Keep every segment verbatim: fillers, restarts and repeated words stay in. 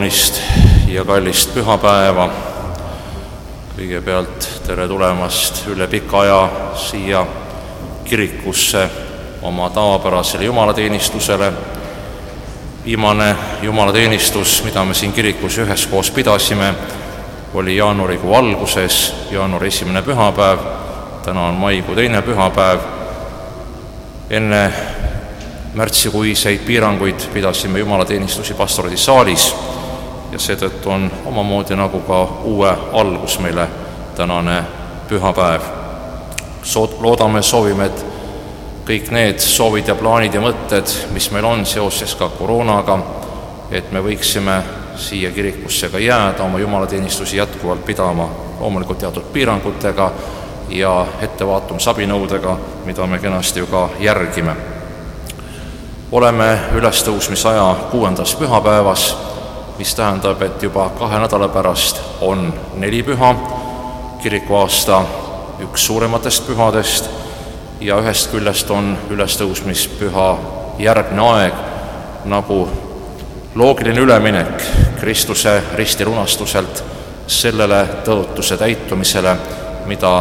kaunist ja kallist pühapäeva. Kõigepealt tere tulemast üle pika aja siia kirikusse oma tavapärasele jumalateenistusele. Viimane jumalateenistus, mida me siin kirikus üheskoos pidasime, oli jaanuarikuu alguses, jaanuari esimene pühapäev. Täna on maikuu teine pühapäev. Enne märtsikuiseid piiranguid pidasime jumalateenistusi pastoradisaalis ja seetõttu on omamoodi nagu ka uue algus meile tänane pühapäev. Loodame, soovime, et kõik need soovid ja plaanid ja mõtted, mis meil on seoses ka koroonaga, et me võiksime siia kirikusse ka jääda, oma jumalateenistusi jätkuvalt pidama, loomulikult teatud piirangutega ja ettevaatumisabinõudega, mida me kenasti ju ka järgime. Oleme ülestõusmisaja kuuendas pühapäevas, mis tähendab, et juba kahe nädala pärast on neli püha, kirikuaasta üks suurematest pühadest ja ühest küljest on ülestõusmispüha järgne aeg nagu loogiline üleminek Kristuse ristilunastuselt sellele tõotuse täitumisele, mida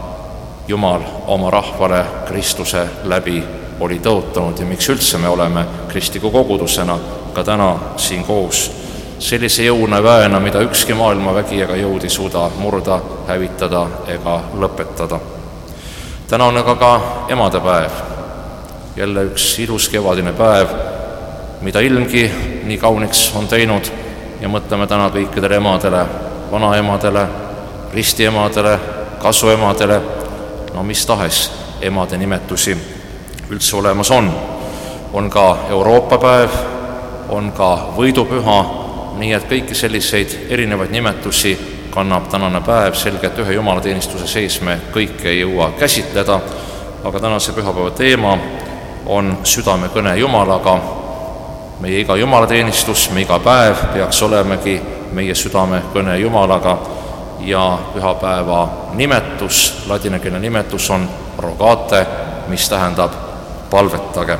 Jumal oma rahvale Kristuse läbi oli tõotanud ja miks üldse me oleme kristliku kogudusena ka täna siin koos sellise jõuna väena, mida ükski maailmavägi ega jõud ei suuda murda, hävitada ega lõpetada. Täna on aga ka emadepäev, jälle üks ilus kevadine päev, mida ilmgi nii kauniks on teinud ja mõtleme täna kõikidele emadele, vanaemadele, ristiemadele, kasuemadele, no mis tahes emade nimetusi üldse olemas on. On ka Euroopa päev, on ka võidupüha, nii et kõiki selliseid erinevaid nimetusi kannab tänane päev. Selgelt ühe jumalateenistuse sees me kõike ei jõua käsitleda, aga tänase pühapäeva teema on südamekõne Jumalaga. Meie iga jumalateenistus, me iga päev peaks olemegi meie südamekõne Jumalaga ja pühapäeva nimetus, ladinakeelne nimetus on rogate, mis tähendab palvetage.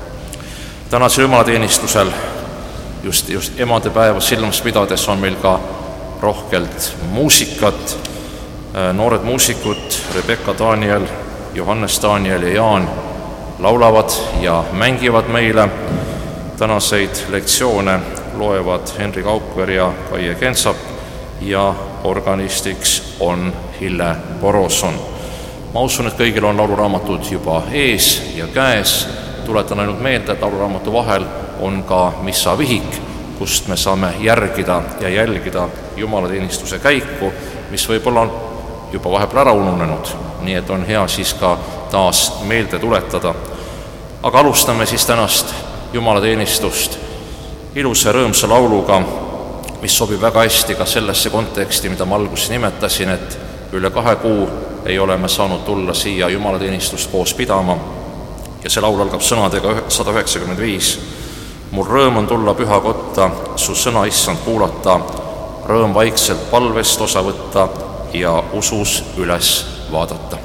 Tänasel jumalateenistusel just, just emadepäeva silmas pidades on meil ka rohkelt muusikat. Noored muusikud Rebecca Daniel, Johannes Daniel ja Jaan laulavad ja mängivad meile. Tänaseid lektsioone loevad Henri Kaupver ja Kaie Kensap ja organistiks on Hille Boroson. Ma usun, et kõigil on lauluraamatud juba ees ja käes. Tuletan ainult meelde, et lauluraamatu vahel on ka missavihik, kust me saame järgida ja jälgida jumalateenistuse käiku, mis võib-olla on juba vahepeal ära ununenud, nii et on hea siis ka taas meelde tuletada. Aga alustame siis tänast jumalateenistust ilusa rõõmsa lauluga, mis sobib väga hästi ka sellesse konteksti, mida ma alguses nimetasin, et üle kahe kuu ei ole me saanud tulla siia jumalateenistust koos pidama ja see laul algab sõnadega sada üheksakümmend viis. Mul rõõm on tulla püha kotta, su sõna issand kuulata, rõõm vaikselt palvest osa võtta ja usus üles vaadata.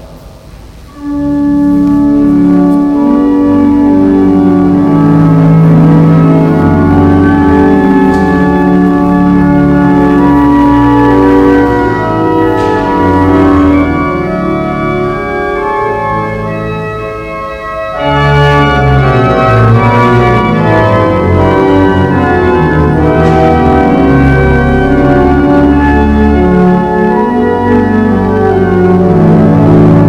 Thank you.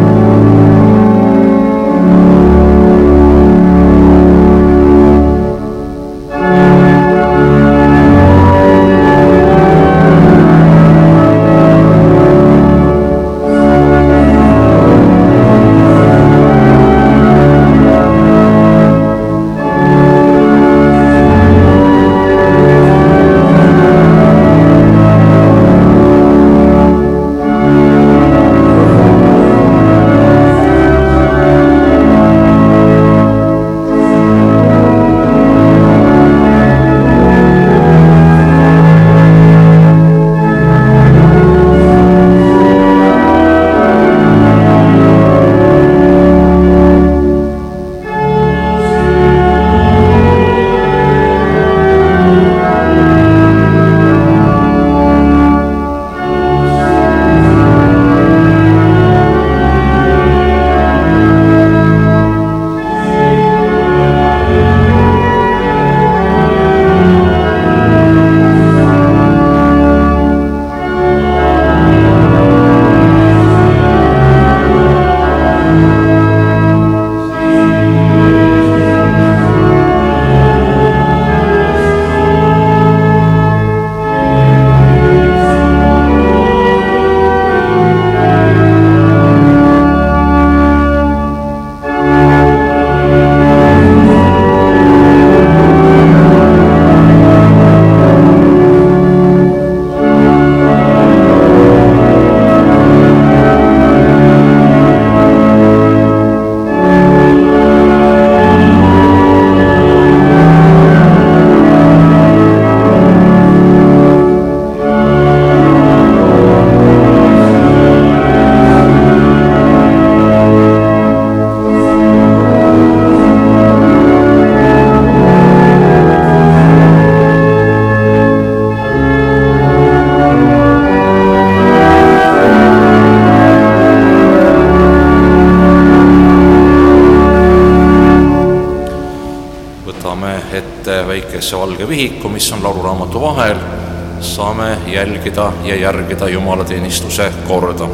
seame ette väikese valge vihiku, mis on lauluraamatu vahel, saame jälgida ja järgida jumalateenistuse korda.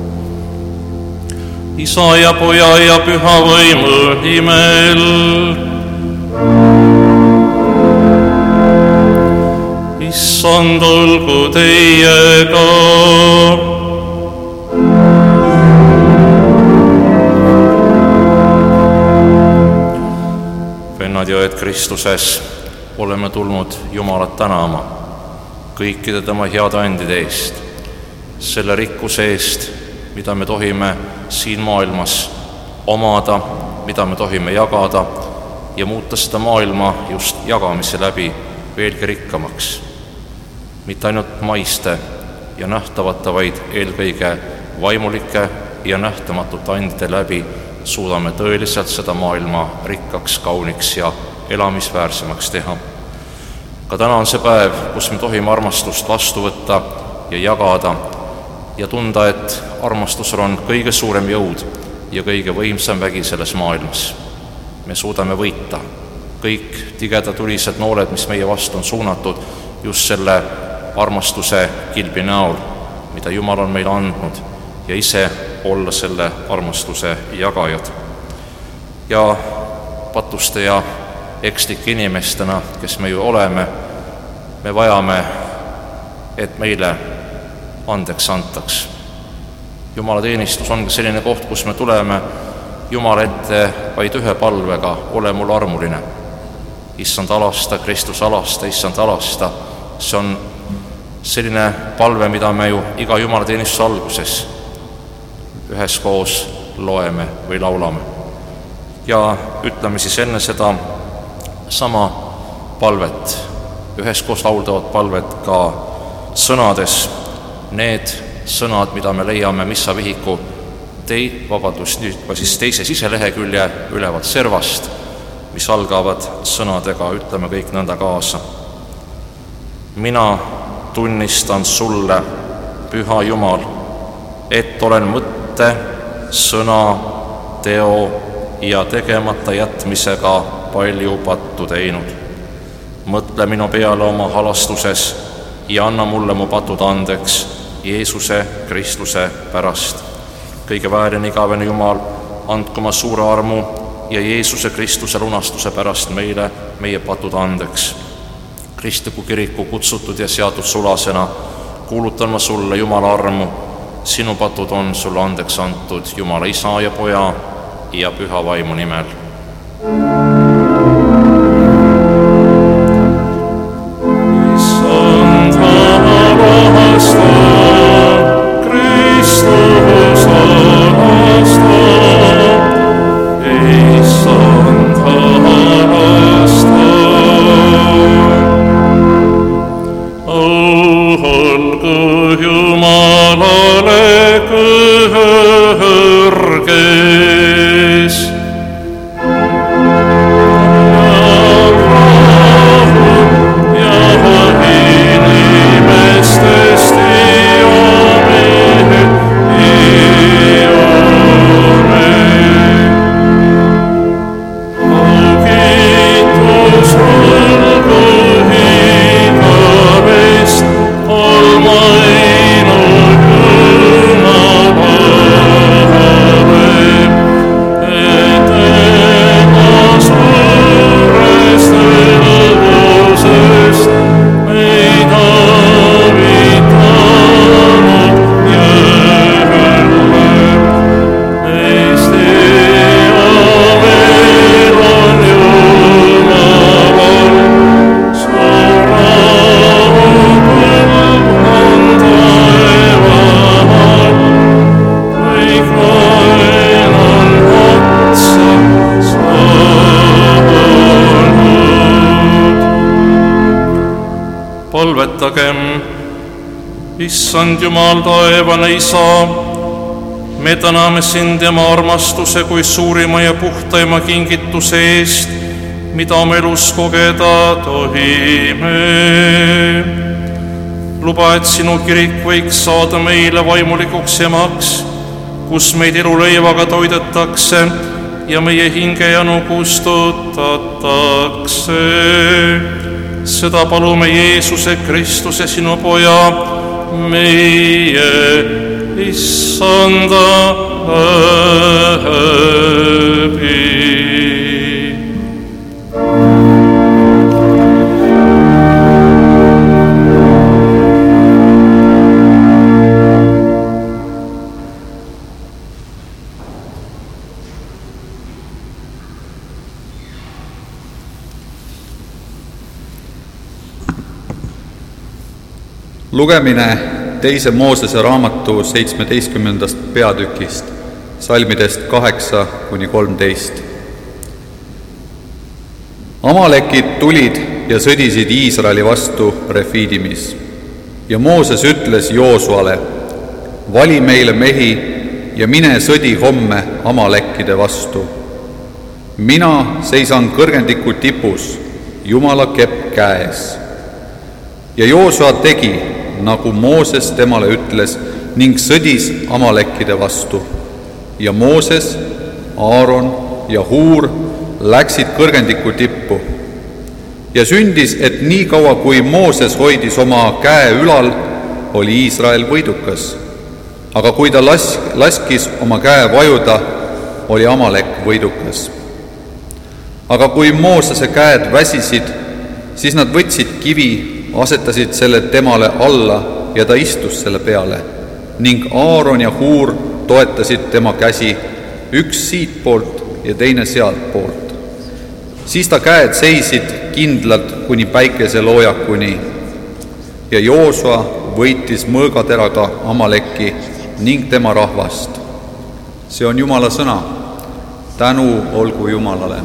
Isa ja Poja ja Püha Võimu nimel. Issand olgu teiega. Vennad ja õed Kristuses, oleme tulnud Jumalat tänama kõikide tema heade andide eest, selle rikkuse eest, mida me tohime siin maailmas omada, mida me tohime jagada ja muuta seda maailma just jagamise läbi veelgi rikkamaks. Mitte ainult maiste ja nähtavate, vaid eelkõige vaimulike ja nähtamatute andide läbi suudame tõeliselt seda maailma rikkaks, kauniks ja elamisväärsemaks teha. Ka täna on see päev, kus me tohime armastust vastu võtta ja jagada ja tunda, et armastusel on kõige suurem jõud ja kõige võimsam vägi selles maailmas. Me suudame võita kõik tigeda tulised nooled, mis meie vastu on suunatud just selle armastuse kilbi näol, mida Jumal on meile andnud ja ise olla selle armastuse jagajad. Ja patuste ja ekslike inimestena, kes me ju oleme, me vajame, et meile andeks antaks. Jumalateenistus on ka selline koht, kus me tuleme Jumala ette vaid ühe palvega, ole mul armuline. Issand alasta, Kristus alasta, Issand alasta. See on selline palve, mida me ju iga jumalateenistuse alguses üheskoos loeme või laulame. Ja ütleme siis enne seda sama palvet, üheskoos lauldavat palvet ka sõnades, need sõnad, mida me leiame missa vihiku tei, vabandust, nüüd ka siis teise siselehekülje ülevalt servast, mis algavad sõnadega, ütleme kõik nõnda kaasa. Mina tunnistan sulle, Püha Jumal, et olen mõtte, sõna, teo ja tegemata jätmisega palju pattu teinud. Mõtle minu peale oma halastuses ja anna mulle mu patud andeks Jeesuse Kristuse pärast. Kõige väärine igavene Jumal, andku ma suure armu ja Jeesuse Kristuse lunastuse pärast meile meie patud andeks. Kristliku kiriku kutsutud ja seatud sulasena kuulutan ma sulle Jumala armu. Sinu patud on sulle andeks antud Jumala Isa ja Poja ja Püha Vaimu nimel. Palvetagem. Issand Jumal, taevane Isa, me täname sind tema armastuse kui suurima ja puhtaima kingituse eest, mida oma elus kogeda tohime. Luba, et sinu kirik võiks saada meile vaimulikuks emaks, kus meid eluleivaga toidetakse ja meie hingejanu kustutatakse. Seda palume Jeesuse Kristuse, sinu poja, meie issanda läbi. Lugemine teise Moosese raamatu seitsmeteistkümnendast peatükist, salmidest kaheksa kuni kolmteist. Amalekid tulid ja sõdisid Iisraeli vastu Refiidimis. Ja Mooses ütles Joosuale, vali meile mehi ja mine sõdi homme Amalekkide vastu. Mina seisan kõrgendiku tipus, Jumala kepp käes. Ja Joosua tegi, nagu Mooses temale ütles, ning sõdis Amalekkide vastu. Ja Mooses, Aaron ja Huur läksid kõrgendiku tippu. Ja sündis, et nii kaua, kui Mooses hoidis oma käe ülal, oli Iisrael võidukas. Aga kui ta las, laskis oma käe vajuda, oli Amalek võidukas. Aga kui Moosese käed väsisid, siis nad võtsid kivi, asetasid selle temale alla ja ta istus selle peale ning Aaron ja Huur toetasid tema käsi, üks siit poolt ja teine sealt poolt. Siis ta käed seisid kindlalt kuni päikeseloojakuni ja Joosua võitis mõõgateraga Amaleki ning tema rahvast. See on Jumala sõna. Tänu olgu Jumalale.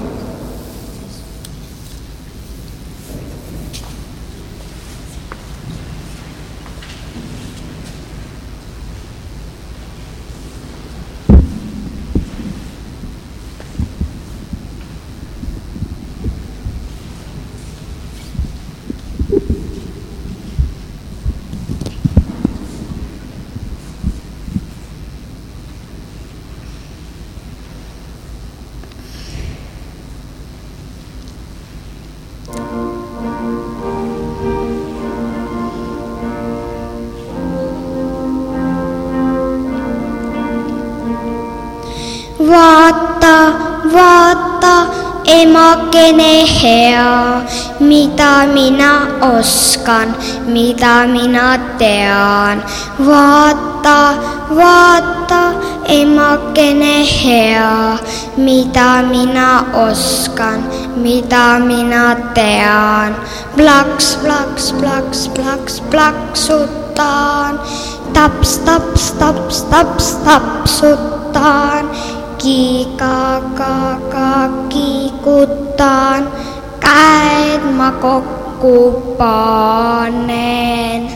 Vaata, vaata, emakene hea, mida mina oskan, mida mina tean. Vaata, vaata, emakene hea, mida mina oskan, mida mina tean. Plaks, plaks, plaks, plaks, plaksutan, taps, taps, taps, taps, tapsutan. Kiika, kaaka, kiikutan, käed ma kokku panen.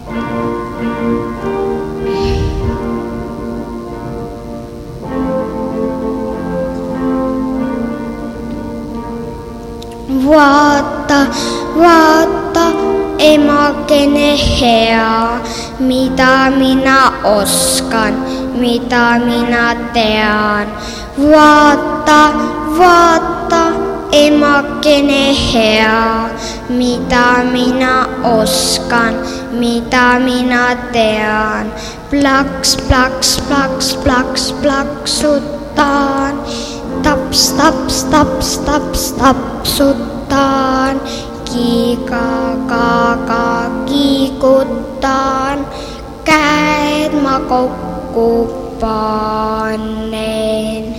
Vaata, vaata, emakene hea, mida mina oskan, mida mina tean. Vaata, vaata, emakene hea, mida mina oskan, mida mina tean. Plaks, plaks, plaks, plaks, plaksutan, taps, taps, taps, taps, tapsutan. Kiika, kaaka, kiikutan, käed ma kokku panen.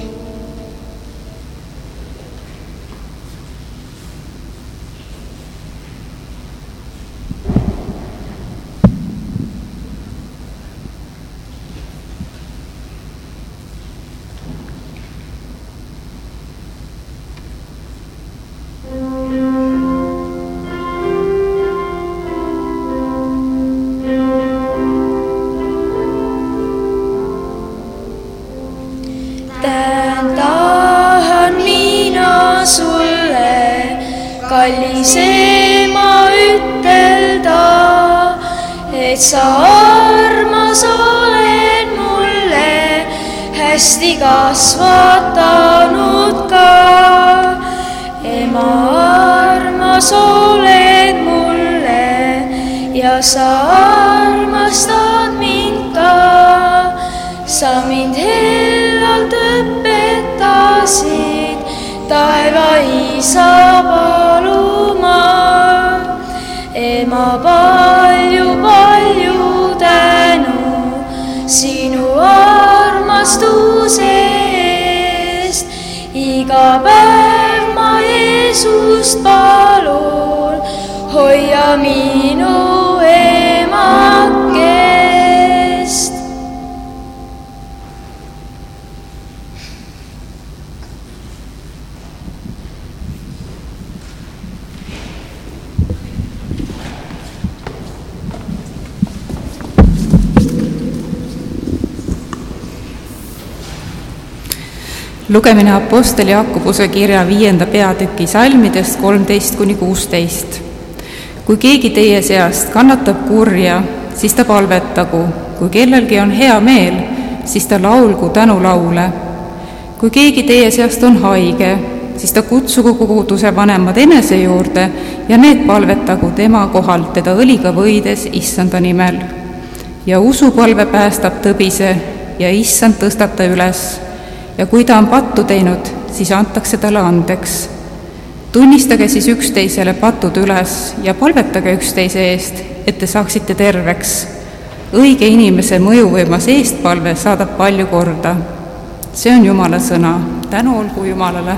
Kallis ema ütelda, et sa armas oled mulle, hästi kasvatanud ka. Ema, armas oled mulle ja sa armastad mind ka. Sa mind hellalt õpetasid taeva isa paluma. Ema, palju-palju tänu sinu armastuse eest. Iga päev ma Jeesust palun, hoia minu emakest. Lugemine Apostel Jakobuse kirja viienda peatüki salmidest kolmteist kuni kuusteist. Kui keegi teie seast kannatab kurja, siis ta palvetagu. Kui kellelgi on hea meel, siis ta laulgu tänulaule. Kui keegi teie seast on haige, siis ta kutsugu koguduse vanemad enese juurde ja need palvetagu tema kohalt teda õliga võides issanda nimel. Ja usupalve päästab tõbise ja issand tõstab ta üles. Ja kui ta on pattu teinud, siis antakse talle andeks. Tunnistage siis üksteisele patud üles ja palvetage üksteise eest, et te saaksite terveks. Õige inimese mõjuvõimas eestpalve saadab palju korda. See on Jumala sõna. Tänu olgu Jumalale.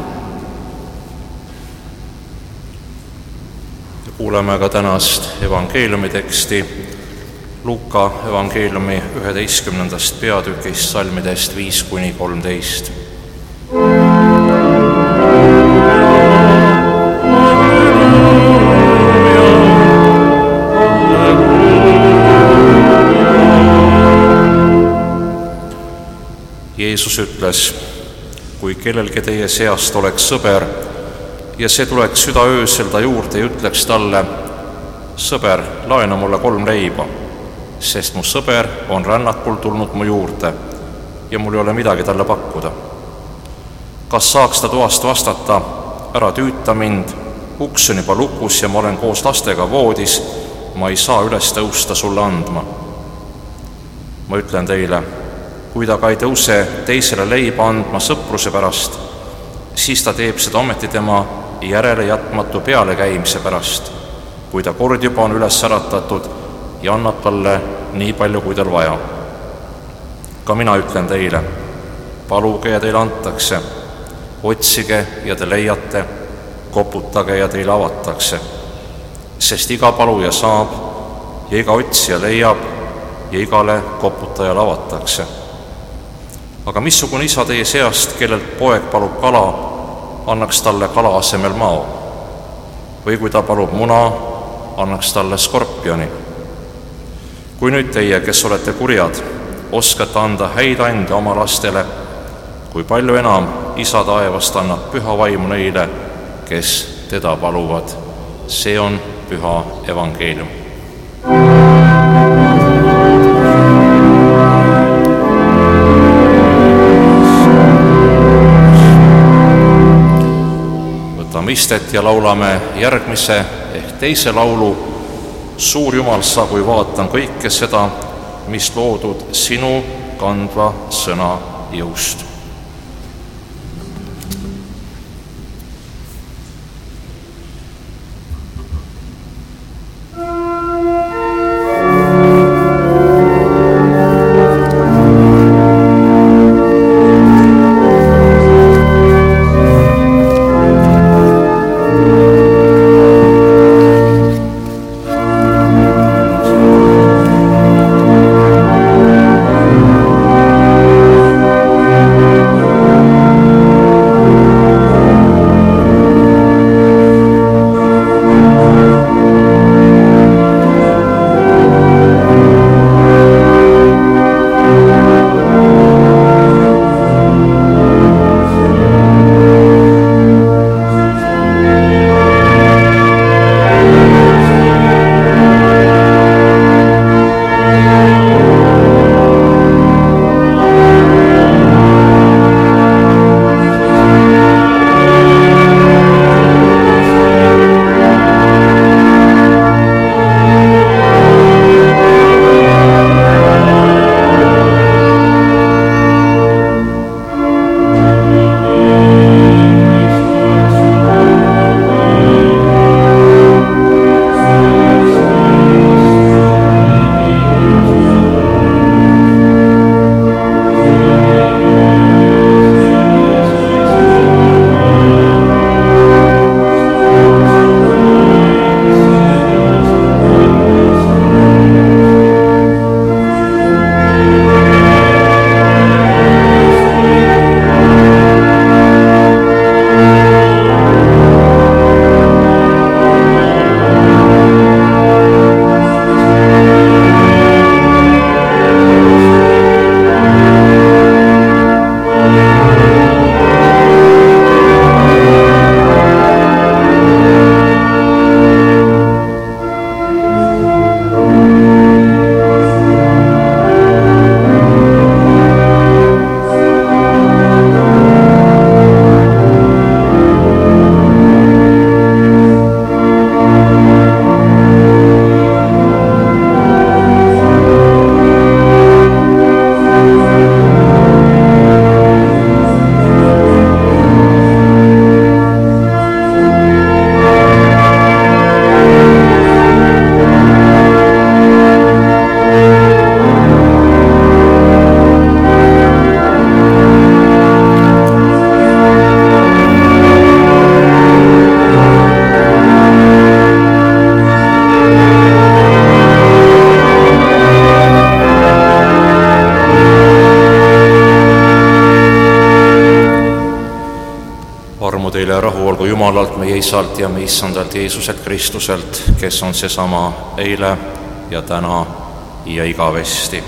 Kuuleme ka tänast evangeeliumi teksti Luuka evangeeliumi üheteistkümnendast peatükist salmidest viis kuni kolmteist. Jeesus ütles, kui kellelgi teie seast oleks sõber ja see tuleks südaöösel ta juurde ja ütleks talle, sõber, laena mulle kolm leiba, sest mu sõber on rännakul tulnud mu juurde ja mul ei ole midagi talle pakkuda. Kas saaks ta toast vastata, ära tüüta mind, uks on juba lukus ja ma olen koos lastega voodis, ma ei saa üles tõusta sulle andma. Ma ütlen teile, kui ta ka ei tõuse teisele leiba andma sõpruse pärast, siis ta teeb seda ometi tema järele jätmatu pealekäimise pärast, kui ta kord juba on üles äratatud ja annab talle nii palju, kui tal vaja. Ka mina ütlen teile, paluge ja teile antakse, otsige ja te leiate, koputage ja teile avatakse, sest iga paluja saab ja iga otsija leiab ja igale koputajale avatakse. Aga missugune isa teie seast, kellelt poeg palub kala, annaks talle kala asemel mao? Või kui ta palub muna, annaks talle skorpioni? Kui nüüd teie, kes olete kurjad, oskate anda häid ande oma lastele, kui palju enam isa taevast annab püha vaimu neile, kes teda paluvad. See on püha evangeelium. Võtame istet ja laulame järgmise ehk teise laulu. Suur Jumal, sa kui vaatan kõike seda, mis loodud sinu kandva sõna jõust. Thank you. Jumalalt, meie Isalt ja meie Issandalt Jeesuselt Kristuselt, kes on seesama eile ja täna ja igavesti.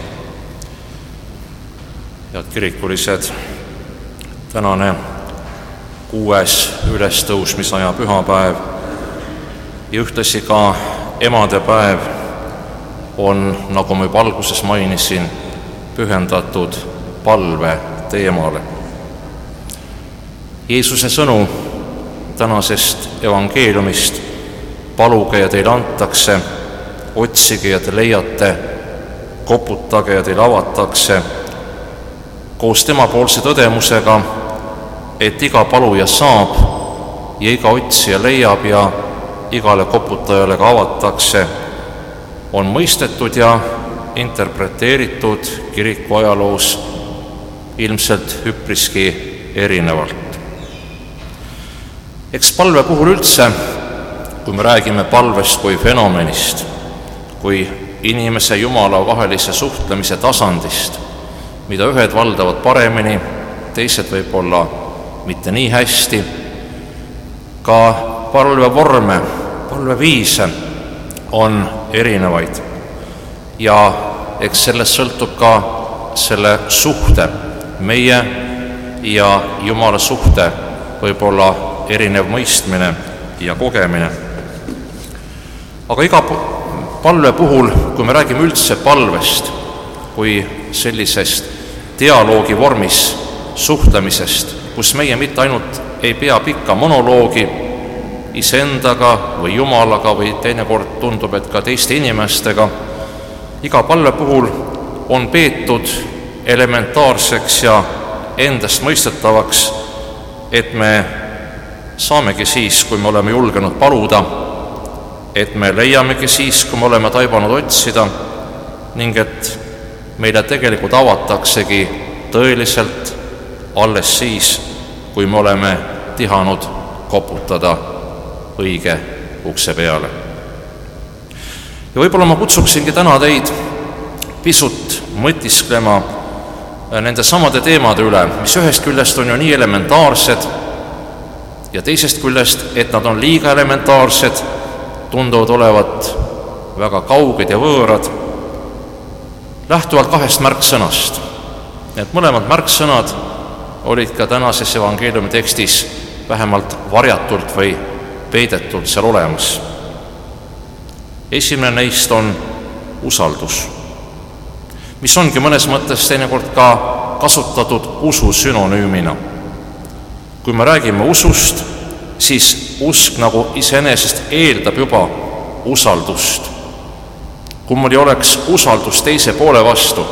Head kirikulised, tänane kuues ülestõusmisaja pühapäev ja ühtlasi ka emadepäev on, nagu ma juba alguses mainisin, pühendatud palve teemale. Jeesuse sõnu tänasest evangeeliumist: paluge ja teile antakse, otsige ja te leiate, koputage ja teile avatakse, koos temapoolse tõdemusega, et iga paluja saab ja iga otsija leiab ja igale koputajale ka avatakse, on mõistetud ja interpreteeritud kiriku ajaloos ilmselt üpriski erinevalt. Eks palve puhul üldse, kui me räägime palvest kui fenomenist, kui inimese Jumala vahelise suhtlemise tasandist, mida ühed valdavad paremini, teised võib-olla mitte nii hästi, ka palvevorme, palveviise on erinevaid ja eks sellest sõltub ka selle suhte, meie ja Jumala suhte võib-olla erinev mõistmine ja kogemine. Aga iga palve puhul, kui me räägime üldse palvest kui sellisest dialoogi vormis suhtlemisest, kus meie mitte ainult ei pea pikka monoloogi iseendaga või Jumalaga või teinekord tundub, et ka teiste inimestega, iga palve puhul on peetud elementaarseks ja endastmõistetavaks, et me saamegi siis, kui me oleme julgenud paluda, et me leiamegi siis, kui me oleme taibanud otsida, ning et meile tegelikult avataksegi tõeliselt alles siis, kui me oleme tihanud koputada õige ukse peale. Ja võib-olla ma kutsuksingi täna teid pisut mõtisklema nende samade teemade üle, mis ühest küljest on ju nii elementaarsed ja teisest küljest, et nad on liiga elementaarsed, tunduvad olevat väga kauged ja võõrad, lähtuvalt kahest märksõnast. Need mõlemad märksõnad olid ka tänases evangeeliumi tekstis vähemalt varjatult või peidetult seal olemas. Esimene neist on usaldus, mis ongi mõnes mõttes teinekord ka kasutatud usu sünonüümina. Kui me räägime usust, siis usk nagu iseenesest eeldab juba usaldust. Kui mul ei oleks usaldus teise poole vastu,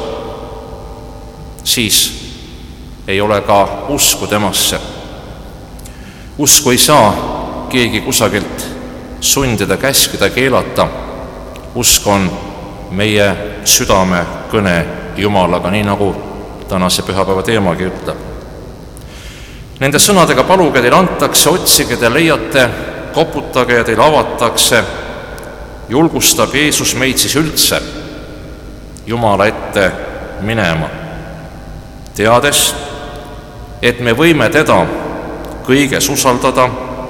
siis ei ole ka usku temasse. Usku ei saa keegi kusagilt sundida, käskida, keelata. Usk on meie südame kõne Jumalaga, nii nagu tänase pühapäeva teemagi ütleb. Nende sõnadega: paluge, teile antakse, otsige, te leiate, koputage ja teile avatakse, julgustab Jeesus meid siis üldse Jumala ette minema, teades, et me võime teda kõiges usaldada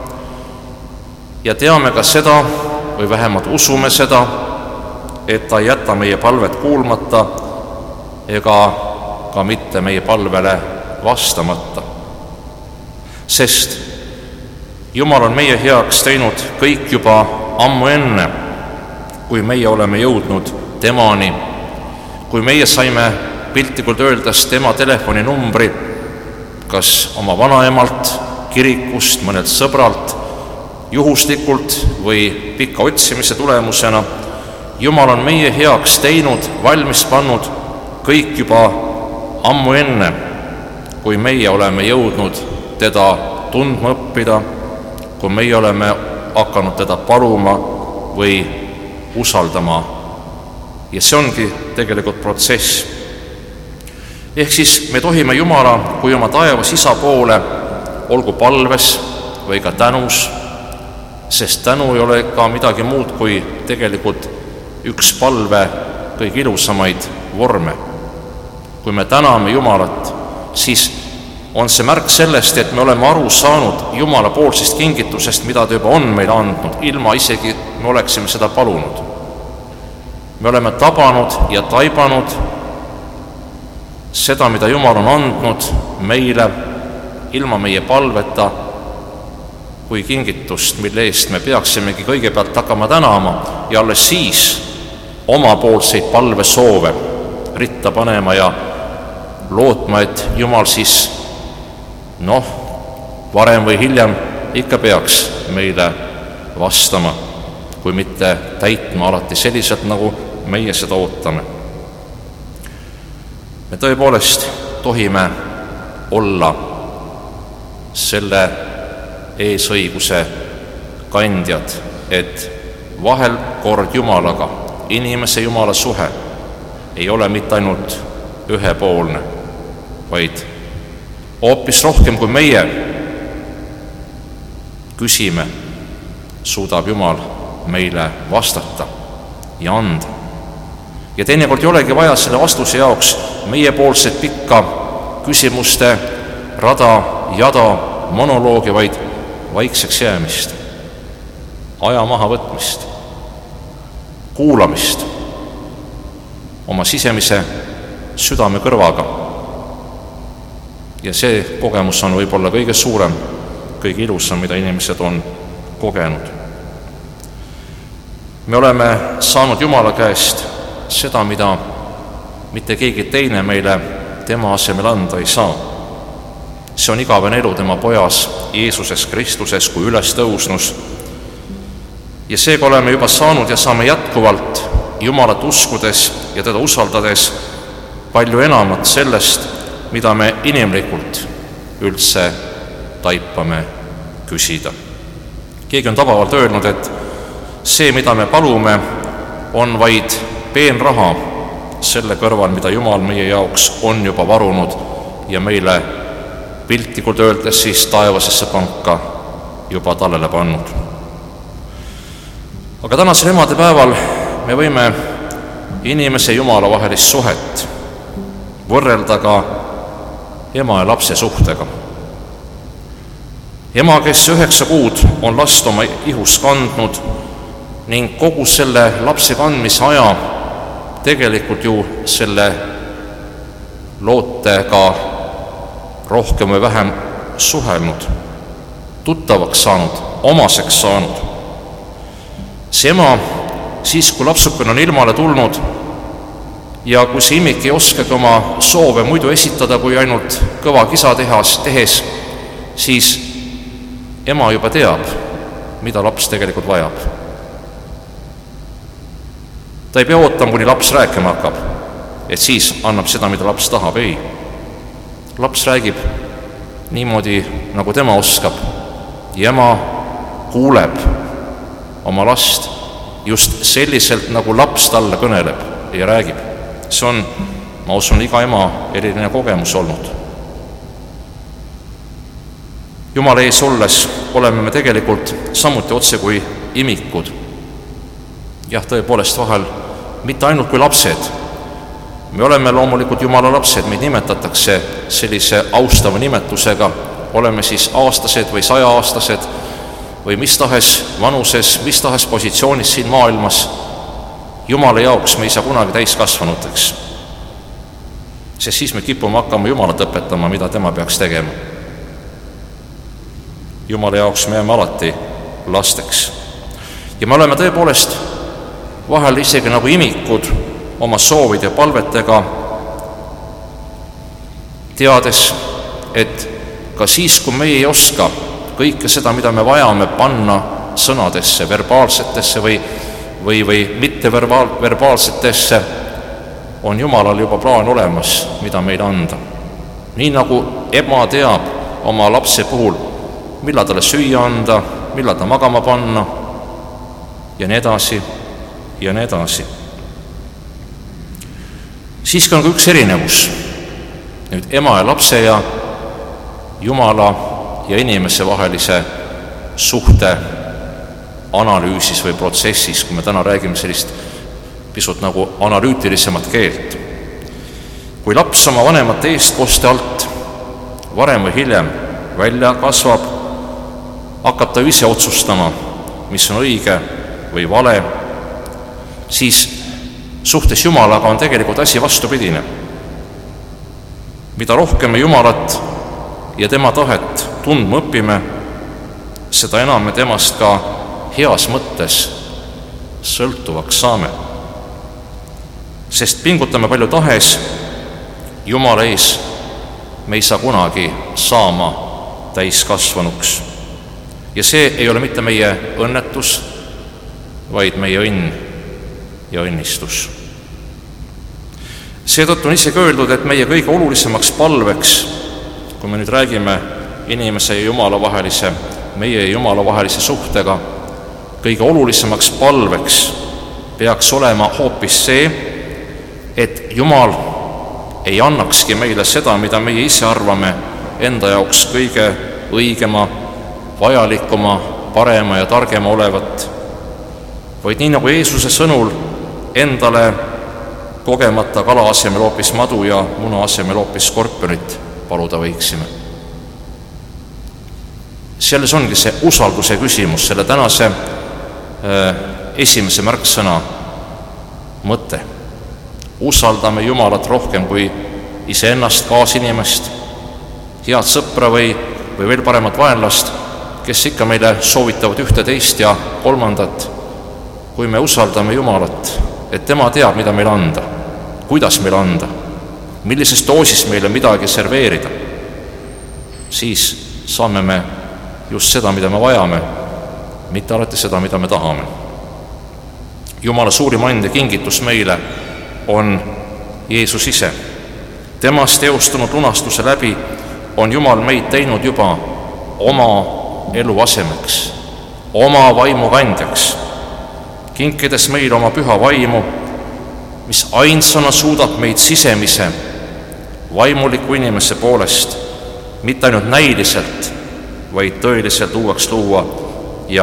ja teame ka seda, või vähemalt usume seda, et ta ei jäta meie palvet kuulmata ega ka mitte meie palvele vastamata. Sest Jumal on meie heaks teinud kõik juba ammu enne, kui meie oleme jõudnud temani, kui meie saime piltlikult öeldes tema telefoninumbri kas oma vanaemalt, kirikust, mõnelt sõbralt, juhuslikult või pika otsimise tulemusena. Jumal on meie heaks teinud, valmis pannud kõik juba ammu enne, kui meie oleme jõudnud teda tundma õppida, kui meie oleme hakanud teda paluma või usaldama. Ja see ongi tegelikult protsess. Ehk siis me tohime Jumala kui oma taevas isa poole, olgu palves või ka tänus, sest tänu ei ole ka midagi muud kui tegelikult üks palve kõige ilusamaid vorme. Kui me täname Jumalat, siis on see märk sellest, et me oleme aru saanud Jumala poolsest kingitusest, mida ta juba on meile andnud, ilma isegi me oleksime seda palunud. Me oleme tabanud ja taibanud seda, mida Jumal on andnud meile ilma meie palveta kui kingitust, mille eest me peaksimegi kõigepealt hakkama tänama ja alles siis omapoolseid palvesoove ritta panema ja lootma, et Jumal siis noh, varem või hiljem ikka peaks meile vastama, kui mitte täitma alati selliselt, nagu meie seda ootame. Me tõepoolest tohime olla selle eesõiguse kandjad, et vahel kord Jumalaga, inimese Jumala suhe ei ole mitte ainult ühepoolne, vaid hoopis rohkem kui meie küsime, suudab Jumal meile vastata ja anda. Ja teinekord ei olegi vaja selle vastuse jaoks meiepoolset pikka küsimuste rada, jada, monoloogi, vaid vaikseks jäämist, aja maha võtmist, kuulamist oma sisemise südame kõrvaga. Ja see kogemus on võib-olla kõige suurem, kõige ilusam, mida inimesed on kogenud. Me oleme saanud Jumala käest seda, mida mitte keegi teine meile tema asemel anda ei saa. See on igavene elu tema pojas Jeesuses Kristuses kui üles tõusnus. Ja seega oleme juba saanud ja saame jätkuvalt Jumalat uskudes ja teda usaldades palju enamat sellest, mida me inimlikult üldse taipame küsida. Keegi on tabavalt öelnud, et see, mida me palume, on vaid peenraha selle kõrval, mida Jumal meie jaoks on juba varunud ja meile piltlikult öeldes siis taevasesse panka juba tallele pannud. Aga tänasel emadepäeval me võime inimese ja Jumala vahelist suhet võrrelda ka ema ja lapse suhtega. Ema, kes üheksa kuud on last oma ihus kandnud ning kogu selle lapse kandmise aja tegelikult ju selle lootega rohkem või vähem suhelnud, tuttavaks saanud, omaseks saanud. See ema, siis kui lapsukene on ilmale tulnud ja kui see imik ei oskagi oma soove muidu esitada kui ainult kõva kisa tehas, tehes, siis ema juba teab, mida laps tegelikult vajab. Ta ei pea ootama, kuni laps rääkima hakkab, et siis annab seda, mida laps tahab. Ei. Laps räägib niimoodi, nagu tema oskab. Ja ema kuuleb oma last just selliselt, nagu laps talle kõneleb ja räägib. See on, ma usun, iga ema eriline kogemus olnud. Jumala ees olles oleme me tegelikult samuti otse kui imikud. Jah, tõepoolest vahel mitte ainult kui lapsed. Me oleme loomulikult Jumala lapsed, meid nimetatakse sellise austava nimetusega, oleme siis aastased või sajaaastased või mis tahes vanuses, mis tahes positsioonis siin maailmas. Jumala jaoks me ei saa kunagi täiskasvanuteks, sest siis me kipume hakkama Jumalat õpetama, mida tema peaks tegema. Jumala jaoks me jääme alati lasteks. Ja me oleme tõepoolest vahel isegi nagu imikud oma soovid ja palvetega, teades, et ka siis, kui me ei oska kõike seda, mida me vajame, panna sõnadesse, verbaalsetesse või, või, või mitte verbaal, verbaalsetesse, on Jumalal juba plaan olemas, mida meile anda. Nii nagu ema teab oma lapse puhul, millal talle süüa anda, millal ta magama panna ja nii edasi ja nii edasi. Siiski on ka üks erinevus nüüd ema ja lapse ja Jumala ja inimese vahelise suhte analüüsis või protsessis, kui me täna räägime sellist pisut nagu analüütilisemat keelt. Kui laps oma vanemate eestkoste alt varem või hiljem välja kasvab, hakkab ta ise otsustama, mis on õige või vale, siis suhtes Jumalaga on tegelikult asi vastupidine. Mida rohkem me Jumalat ja tema tahet tundma õpime, seda enam me temast ka heas mõttes sõltuvaks saame. Sest pingutame palju tahes, Jumala ees me ei saa kunagi saama täiskasvanuks. Ja see ei ole mitte meie õnnetus, vaid meie õnn ja õnnistus. Seetõttu on isegi öeldud, et meie kõige olulisemaks palveks, kui me nüüd räägime inimese ja Jumala vahelise, meie ja Jumala vahelise suhtega, kõige olulisemaks palveks peaks olema hoopis see, et Jumal ei annakski meile seda, mida meie ise arvame enda jaoks kõige õigema, vajalikuma, parema ja targema olevat, vaid nii nagu Jeesuse sõnul endale kogemata kala asemel hoopis madu ja muna asemel hoopis skorpionit paluda võiksime. Selles ongi see usalduse küsimus, selle tänase äh, esimese märksõna mõte. Usaldame Jumalat rohkem kui iseennast, kaasinimest, head sõpra või, või veel paremat vaenlast, kes ikka meile soovitavad ühte, teist ja kolmandat. Kui me usaldame Jumalat, et tema teab, mida meil anda, kuidas meil anda, millises doosis meile midagi serveerida, siis saame me just seda, mida me vajame, mitte alati seda, mida me tahame. Jumala suurim and ja kingitus meile on Jeesus ise. Temast teostunud lunastuse läbi on Jumal meid teinud juba oma elu asemeks, oma vaimu kandjaks, kinkides meile oma püha vaimu, mis ainsana suudab meid sisemise, vaimuliku inimese poolest mitte ainult näiliselt, vaid tõeliselt uueks luua ja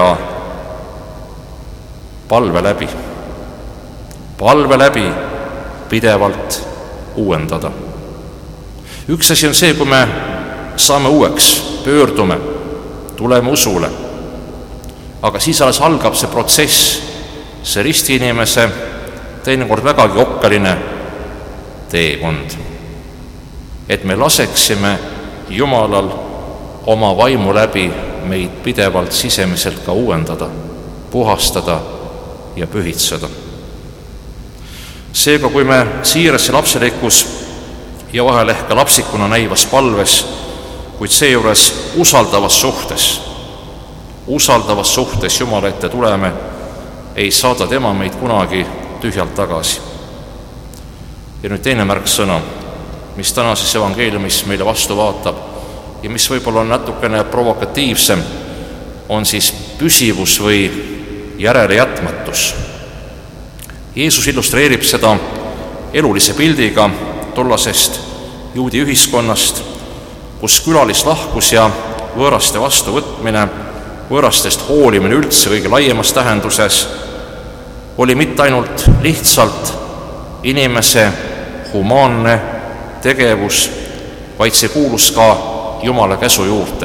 palve läbi, palve läbi pidevalt uuendada. Üks asi on see, kui me saame uueks, pöördume, tuleme usule, aga siis alles algab see protsess, see risti inimese teinekord vägagi okkaline teekond, et me laseksime Jumalal oma vaimu läbi meid pidevalt sisemiselt ka uuendada, puhastada ja pühitseda. Seega, kui me siiras ja lapselikus ja vahel ehk lapsikuna näivas palves, kuid seejuures usaldavas suhtes, usaldavas suhtes Jumala ette tuleme, ei saada tema meid kunagi tühjalt tagasi. Ja nüüd teine märksõna, mis tänases evangeeliumis meile vastu vaatab ja mis võib-olla on natukene provokatiivsem, on siis püsivus või järelejätmatus. Jeesus illustreerib seda elulise pildiga tollasest juudi ühiskonnast, kus külalislahkus ja võõraste vastuvõtmine, võõrastest hoolimine üldse kõige laiemas tähenduses, oli mitte ainult lihtsalt inimese humaanne tegevus, vaid see kuulus ka Jumala käsu juurde.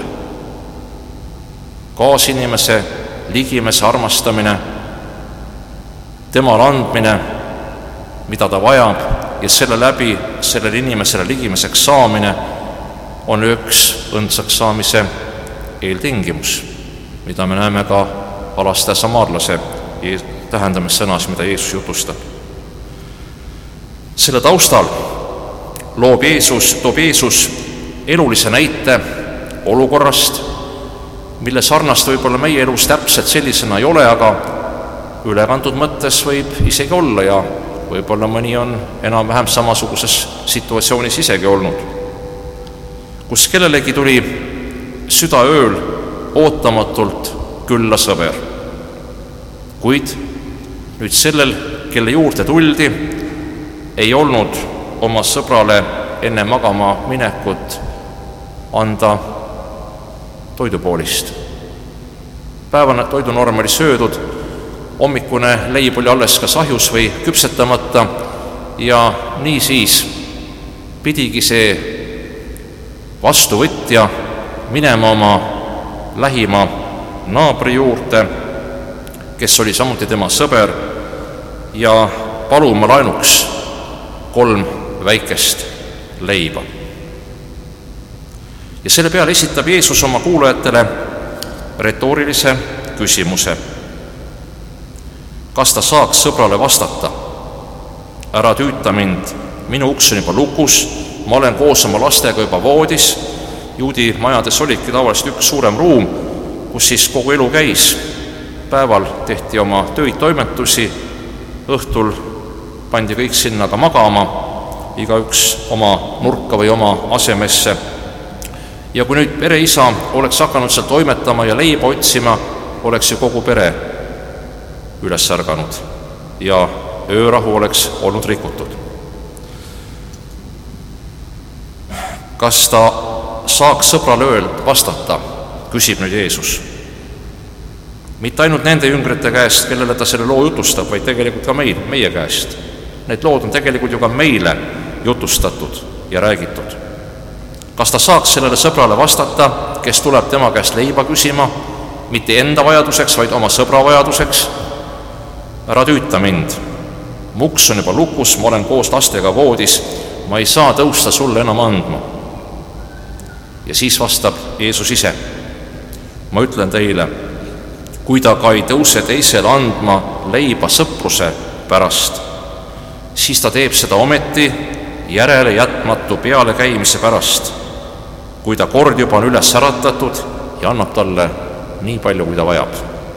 Kaasinimese, ligimese armastamine, temale andmine, mida ta vajab, ja selle läbi sellele inimesele ligimeseks saamine on üks õndsaks saamise eeltingimus, mida me näeme ka alastaja samaarlase tähendamissõnas, mida Jeesus jutustab. Selle taustal loob Jeesus, toob Jeesus elulise näite olukorrast, mille sarnast võib-olla meie elus täpselt sellisena ei ole, aga ülekantud mõttes võib isegi olla ja võib-olla mõni on enam-vähem samasuguses situatsioonis isegi olnud, kus kellelegi tuli südaööl ootamatult külla sõber. Kuid nüüd sellel, kelle juurde tuldi, ei olnud oma sõbrale enne magama minekut anda toidupoolist. Päevane toidunorm oli söödud, hommikune leib oli alles kas ahjus või küpsetamata ja nii siis pidigi see vastuvõtja minema oma lähima naabri juurde, kes oli samuti tema sõber, ja paluma laenuks kolm väikest leiba. Ja selle peale esitab Jeesus oma kuulajatele retoorilise küsimuse. Kas ta saaks sõbrale vastata? Ära tüüta mind, minu uks on juba lukus, ma olen koos oma lastega juba voodis. Juudi majades olidki tavaliselt üks suurem ruum, kus siis kogu elu käis. Päeval tehti oma töid toimetusi, õhtul pandi kõik sinna ka magama, igaüks oma nurka või oma asemesse. Ja kui nüüd pereisa oleks hakanud seal toimetama ja leiba otsima, oleks ju kogu pere üles ärganud ja öörahu oleks olnud rikutud. Kas ta saaks sõbrale öelda vastata, küsib nüüd Jeesus. Mitte ainult nende jüngrite käest, kellele ta selle loo jutustab, vaid tegelikult ka meil, meie käest. Need lood on tegelikult ju ka meile jutustatud ja räägitud. Kas ta saaks sellele sõbrale vastata, kes tuleb tema käest leiba küsima, mitte enda vajaduseks, vaid oma sõbra vajaduseks? Ära tüüta mind. Mu uks on juba lukus, ma olen koos lastega voodis, ma ei saa tõusta sulle enam andma. Ja siis vastab Jeesus ise. Ma ütlen teile, kui ta ka ei tõuse teisele andma leiba sõpruse pärast, siis ta teeb seda ometi järele jätmatu peale käimise pärast, kui ta kord juba on üles äratatud ja annab talle nii palju, kui ta vajab.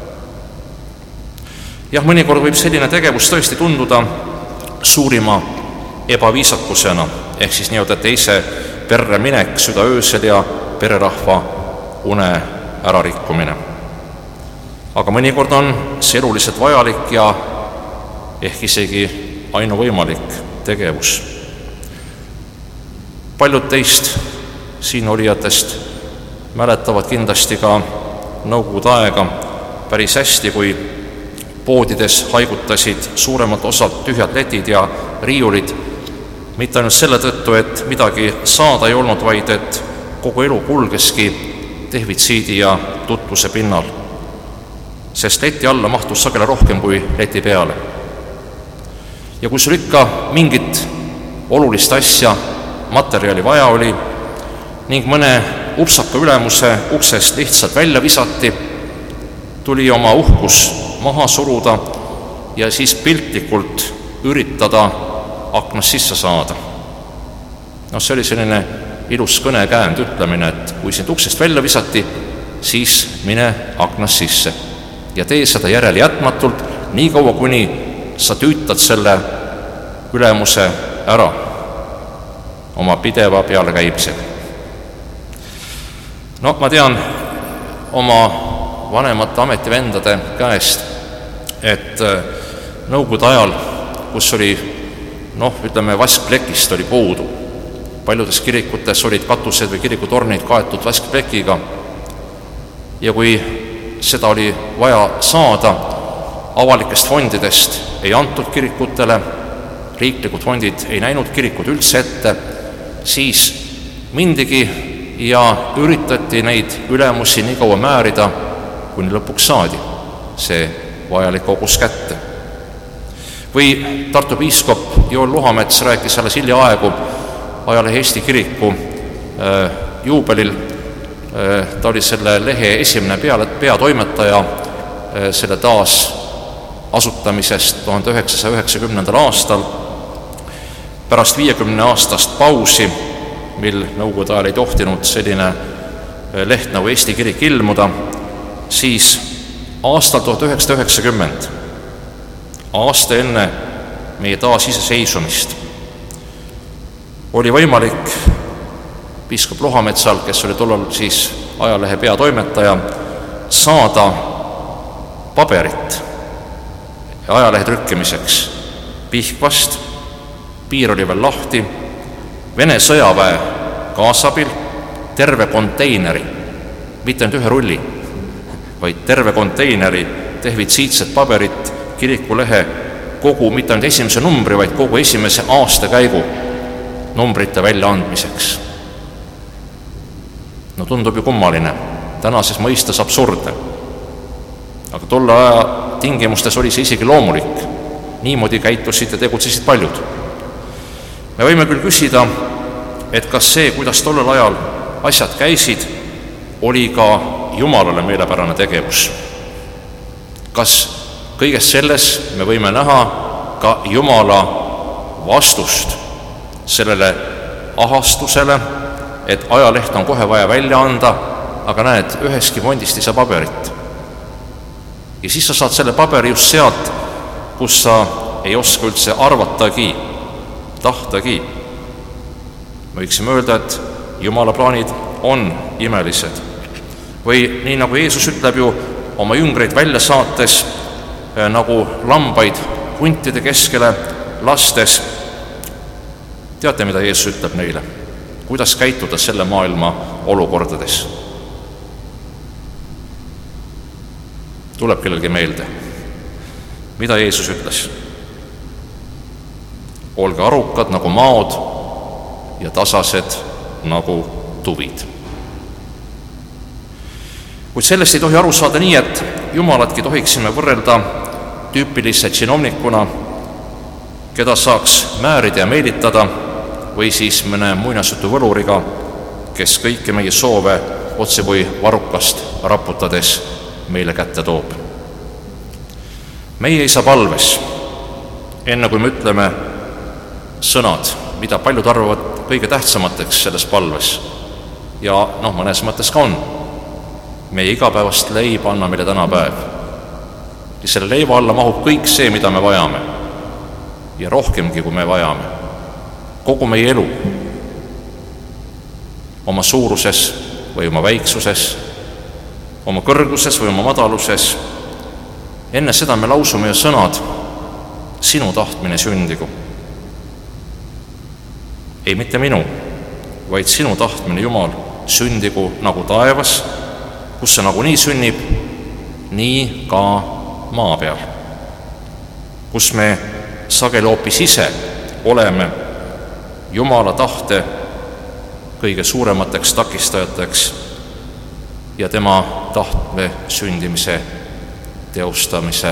Jah, mõnikord võib selline tegevus tõesti tunduda suurima ebaviisakusena, ehk siis nii-öelda teise perre minek südaöösel ja pererahva une ärarikkumine. Aga mõnikord on see eluliselt vajalik ja ehk isegi ainuvõimalik tegevus. Paljud teist siin olijatest mäletavad kindlasti ka nõukogude aega päris hästi, kui poodides haigutasid suuremalt osalt tühjad letid ja riiulid, mitte ainult selle tõttu, et midagi saada ei olnud, vaid et kogu elu kulgeski defitsiidi ja tutvuse pinnal, sest leti alla mahtus sageli rohkem kui leti peale. Ja kui sul ikka mingit olulist asja, materjali vaja oli ning mõne upsaka ülemuse uksest lihtsalt välja visati, tuli oma uhkus maha suruda ja siis piltlikult üritada aknast sisse saada. No see oli selline ilus kõnekäänd ütlemine, et kui sind uksest välja visati, siis mine aknast sisse ja tee seda järele jätmatult, nii kaua kuni sa tüütad selle ülemuse ära oma pideva pealekäimisega. No ma tean oma vanemate ametivendade käest, et nõukogude ajal, kus oli, noh, ütleme, vaskplekist oli puudu. Paljudes kirikutes olid katused või kirikutornid kaetud vaskplekiga ja kui seda oli vaja saada, avalikest fondidest ei antud kirikutele, riiklikud fondid ei näinud kirikud üldse ette, siis mindigi ja üritati neid ülemusi nii kaua määrida, kuni lõpuks saadi see vajalik kogus kätte. Või Tartu piiskop Joel Luhamets rääkis alles hiljaaegu ajalehe Eesti kiriku äh, juubelil. Äh, ta oli selle lehe esimene peale, peatoimetaja äh, selle taas asutamisest tuhande üheksasaja üheksakümnendal aastal. Pärast viiekümne aastast pausi, mil nõukogude ajal ei tohtinud selline leht nagu Eesti kirik ilmuda, siis aastal tuhat üheksasada üheksakümmend, aasta enne meie taasiseseisvumist, oli võimalik piiskop Luhametsal, kes oli tollal siis ajalehe peatoimetaja, saada paberit ajalehe trükkimiseks Pihkvast. Piir oli veel lahti, Vene sõjaväe kaasabil terve konteineri, mitte ainult ühe rulli, vaid terve konteineri defitsiitset paberit kirikulehe kogu, mitte ainult esimese numbri, vaid kogu esimese aastakäigu numbrite väljaandmiseks. No tundub ju kummaline, tänases mõistes absurdne. Aga tolle aja tingimustes oli see isegi loomulik. Niimoodi käitusid ja tegutsesid paljud. Me võime küll küsida, et kas see, kuidas tollel ajal asjad käisid, oli ka Jumalale meelepärane tegevus. Kas kõiges selles me võime näha ka Jumala vastust sellele ahastusele, et ajaleht on kohe vaja välja anda, aga näed, üheski fondist ei saa paberit. Ja siis sa saad selle paberi just sealt, kus sa ei oska üldse arvatagi, tahtagi. Me võiksime öelda, et Jumala plaanid on imelised. Või nii nagu Jeesus ütleb ju oma jüngreid välja saates, nagu lambaid huntide keskele lastes. Teate, mida Jeesus ütleb neile? Kuidas käituda selle maailma olukordades? Tuleb kellelgi meelde, mida Jeesus ütles? Olge arukad nagu maod ja tasased nagu tuvid. Kuid sellest ei tohi aru saada nii, et Jumalatki tohiksime võrrelda tüüpilise tsinomnikuna, keda saaks määrida ja meelitada, või siis mõne muinasjutu võluriga, kes kõiki meie soove otse kui varrukast raputades meile kätte toob. Meie ei saa palves, enne kui me ütleme sõnad, mida paljud arvavad kõige tähtsamateks selles palves. Ja noh, mõnes mõttes ka on. Meie igapäevast leiba anna meile täna päev. Ja selle leiva alla mahub kõik see, mida me vajame. Ja rohkemgi, kui me vajame. Kogu meie elu, oma suuruses või oma väiksuses, oma kõrguses või oma madaluses. Enne seda me lausume ju sõnad, sinu tahtmine sündigu. Ei mitte minu, vaid sinu tahtmine, Jumal, sündigu nagu taevas, kus see nagu nii sünnib, nii ka maa peal, kus me sageli hoopis ise oleme Jumala tahte kõige suuremateks takistajateks ja tema tahtme sündimise teostamise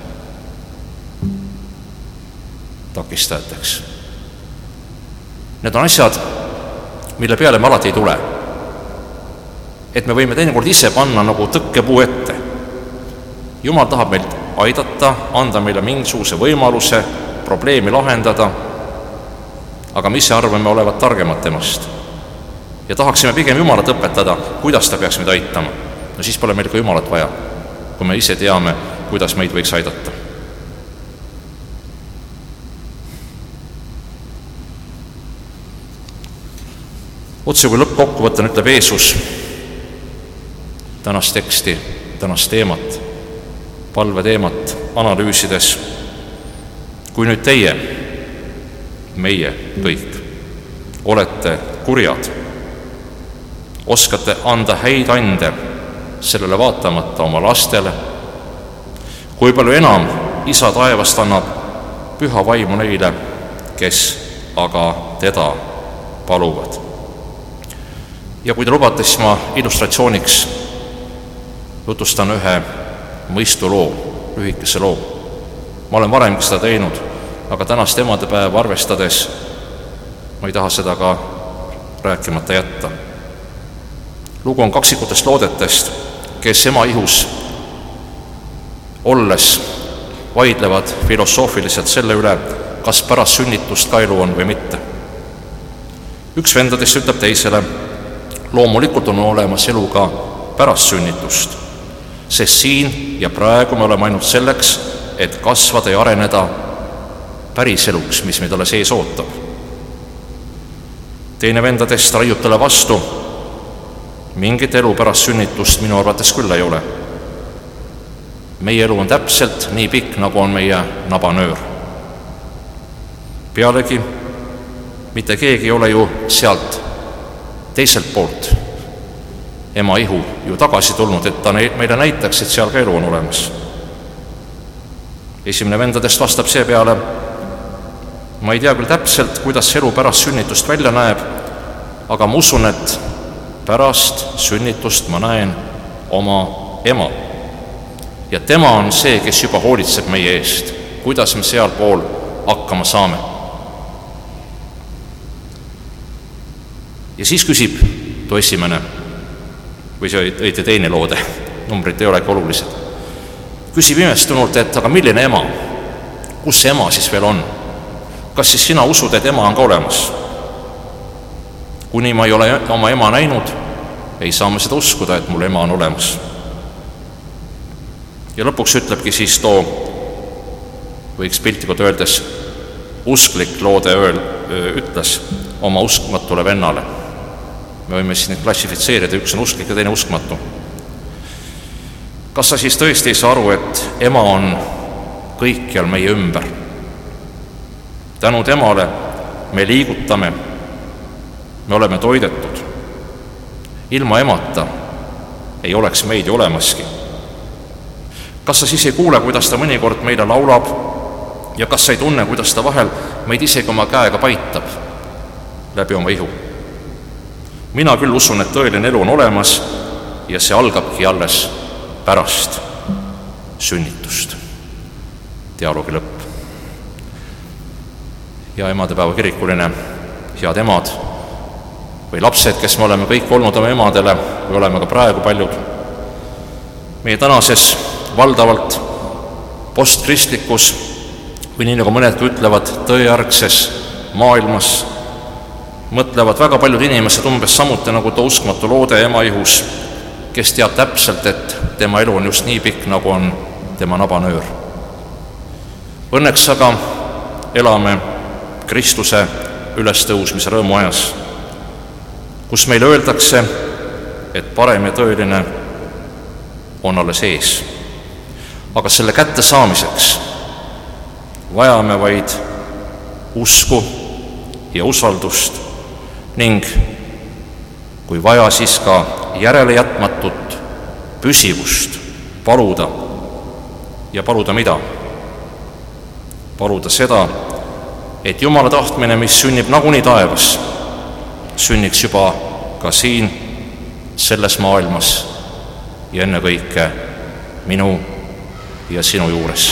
takistajateks. Need on asjad, mille peale me alati ei tule. Et me võime teinekord ise panna nagu tõkkepuu ette. Jumal tahab meilt aidata, anda meile mingisuguse võimaluse probleemi lahendada, aga me ise arvame olevat targemad temast. Ja tahaksime pigem Jumalat õpetada, kuidas ta peaks meid aitama. No siis pole meil ka Jumalat vaja, kui me ise teame, kuidas meid võiks aidata. Otse kui lõppkokkuvõtten ütleb Jeesus tänast teksti, tänast teemat, palve teemat analüüsides, kui nüüd teie, meie kõik, olete kurjad, oskate anda häid ande sellele vaatamata oma lastele, kui palju enam Isa taevast annab püha vaimu neile, kes aga teda paluvad. Ja kui te lubate, siis ma illustratsiooniks jutustan ühe mõistuloo, lühikese loo. Ma olen varemgi seda teinud, aga tänast emadepäeva arvestades ma ei taha seda ka rääkimata jätta. Lugu on kaksikutest loodetest, kes ema ihus olles vaidlevad filosoofiliselt selle üle, kas pärast sünnitust ka elu on või mitte. Üks vendadest ütleb teisele, loomulikult on olemas elu ka pärast sünnitust, sest siin ja praegu me oleme ainult selleks, et kasvada ja areneda päris eluks, mis meid alles ees ootab. Teine vendadest raiub talle vastu, mingit elu pärast sünnitust minu arvates küll ei ole. Meie elu on täpselt nii pikk, nagu on meie nabanöör. Pealegi, mitte keegi ei ole ju sealt teiselt poolt ema ihu ju tagasi tulnud, et ta meile näitaks, et seal ka elu on olemas. Esimene vendadest vastab see peale, ma ei tea küll täpselt, kuidas elu pärast sünnitust välja näeb, aga ma usun, et pärast sünnitust ma näen oma ema. Ja tema on see, kes juba hoolitseb meie eest, kuidas me sealpool hakkama saame. Ja siis küsib too esimene, või see õite teine loode, numbrid ei olegi olulised, küsib imestunult, et aga milline ema? Kus see ema siis veel on? Kas siis sina usud, et ema on ka olemas? Kuni ma ei ole oma ema näinud, ei saa me seda uskuda, et mul ema on olemas. Ja lõpuks ütlebki siis too, võiks piltlikult öeldes, usklik loode ööl, ütles oma uskmatule vennale. Me võime siis neid klassifitseerida, üks on usklik ja teine uskmatu. Kas sa siis tõesti ei saa aru, et ema on kõikjal meie ümber? Tänu temale me liigutame, me oleme toidetud. Ilma emata ei oleks meid ju olemaski. Kas sa siis ei kuule, kuidas ta mõnikord meile laulab ja kas sa ei tunne, kuidas ta vahel meid isegi oma käega paitab läbi oma ihu? Mina küll usun, et tõeline elu on olemas ja see algabki alles pärast sünnitust. Dialoogi lõpp. Ja emadepäeva kirikuline, head emad või lapsed, kes me oleme kõik olnud oma emadele või oleme ka praegu paljud. Meie tänases valdavalt postkristlikus või nii nagu mõnedki ütlevad tõejärgses maailmas mõtlevad väga paljud inimesed umbes samuti nagu too uskmatu loode ema ihus, kes teab täpselt, et tema elu on just nii pikk, nagu on tema nabanöör. Õnneks aga elame Kristuse ülestõusmise rõõmu ajas, kus meile öeldakse, et parem ja tõeline on alles ees. Aga selle kätte saamiseks vajame vaid usku ja usaldust ning kui vaja, siis ka järelejätmatut püsivust paluda. Ja paluda mida? Paluda seda, et Jumala tahtmine, mis sünnib nagunii taevas, sünniks juba ka siin, selles maailmas ja ennekõike minu ja sinu juures.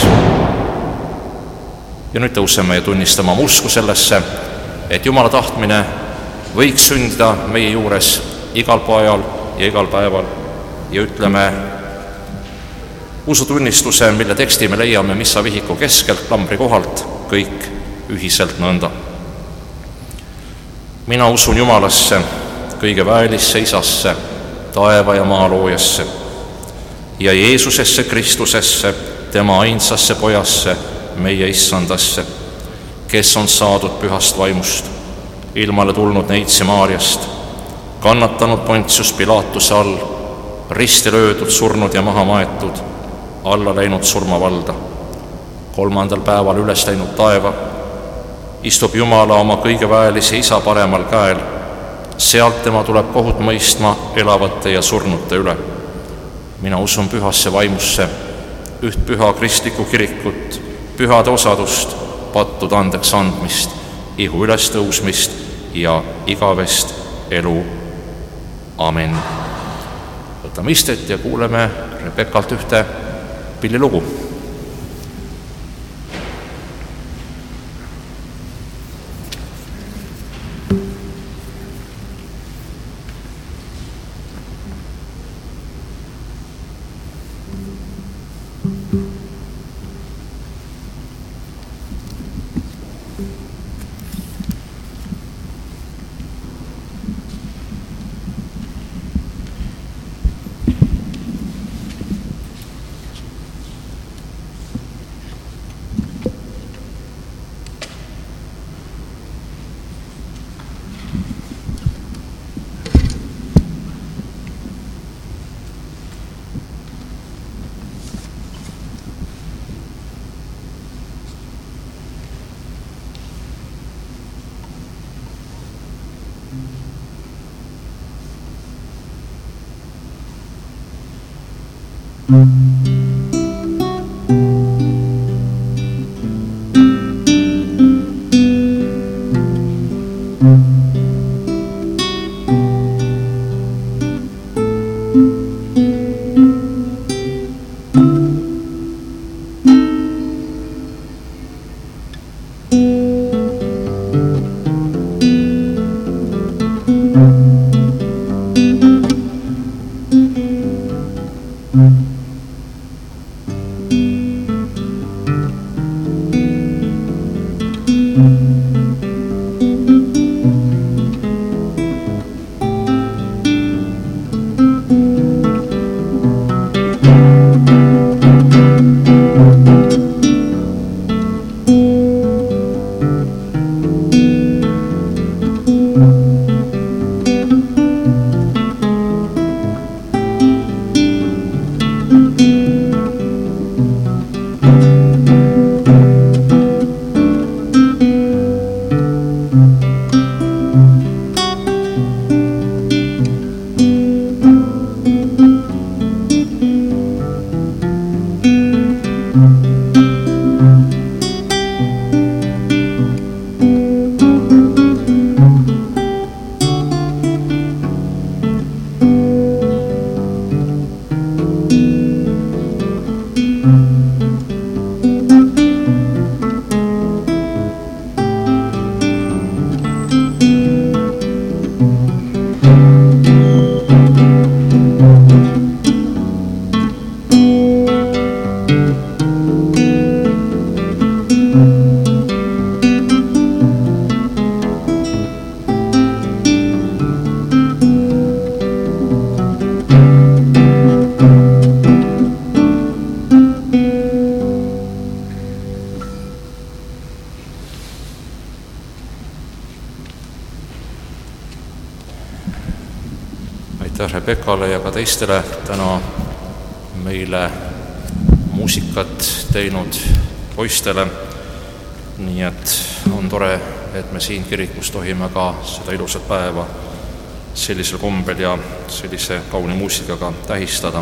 Ja nüüd tõuseme ja tunnistame oma usku sellesse, et Jumala tahtmine võiks sündida meie juures igal ajal ja igal päeval ja ütleme usutunnistuse, mille teksti me leiame missa vihiku keskelt klambri kohalt, kõik ühiselt nõnda. Mina usun Jumalasse, kõige väelisse Isasse, taeva ja maa loojasse ja Jeesusesse Kristusesse, tema ainsasse pojasse, meie issandasse, kes on saadud pühast vaimust, ilmale tulnud neitsi Maariast, kannatanud Pontius Pilatuse all, risti löödud, surnud ja maha maetud, alla läinud surmavalda, kolmandal päeval üles läinud taeva, istub Jumala oma kõige väelise Isa paremal käel, sealt tema tuleb kohut mõistma elavate ja surnute üle. Mina usun pühasse vaimusse, üht püha kristlikku kirikut, pühade osadust, pattude andeks andmist, ihu ülestõusmist ja igavest elu. Amen. Võtame istet ja kuuleme Rebekalt ühte pillilugu. Rebekale ja ka teistele täna meile muusikat teinud poistele. Nii et on tore, et me siin kirikus tohime ka seda ilusat päeva sellisel kombel ja sellise kauni muusikaga tähistada.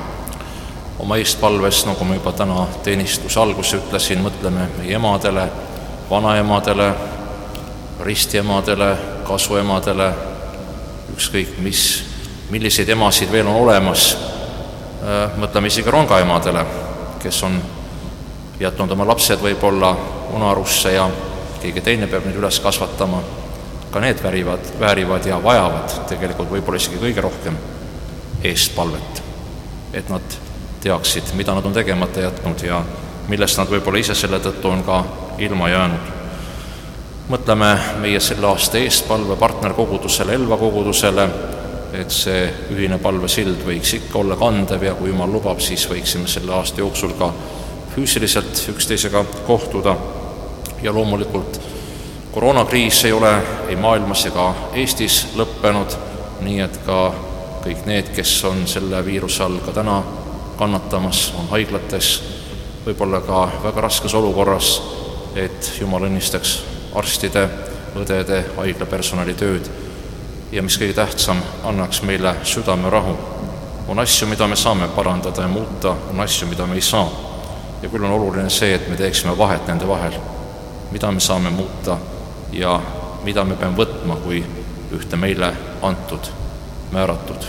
Oma eestpalves, nagu ma juba täna teenistuse alguses ütlesin, mõtleme meie emadele, vanaemadele, ristiemadele, kasuemadele, ükskõik mis milliseid emasid veel on olemas. Mõtleme isegi rongaemadele, kes on jätnud oma lapsed võib-olla unarusse ja keegi teine peab neid üles kasvatama. Ka need väärivad, väärivad ja vajavad tegelikult võib-olla isegi kõige rohkem eestpalvet, et nad teaksid, mida nad on tegemata jätnud ja millest nad võib-olla ise selle tõttu on ka ilma jäänud. Mõtleme meie selle aasta eestpalve partnerkogudusele, Elva kogudusele, et see ühine palvesild võiks ikka olla kandev ja kui Jumal lubab, siis võiksime selle aasta jooksul ka füüsiliselt üksteisega kohtuda. Ja loomulikult koroonakriis ei ole ei maailmas ega Eestis lõppenud, nii et ka kõik need, kes on selle viiruse all ka täna kannatamas, on haiglates, võib-olla ka väga raskes olukorras, et Jumal õnnistaks arstide, õdede, haiglapersonali tööd ja mis kõige tähtsam, annaks meile südame rahu. On asju, mida me saame parandada ja muuta, on asju, mida me ei saa. Ja küll on oluline see, et me teeksime vahet nende vahel, mida me saame muuta ja mida me peame võtma kui ühte meile antud, määratud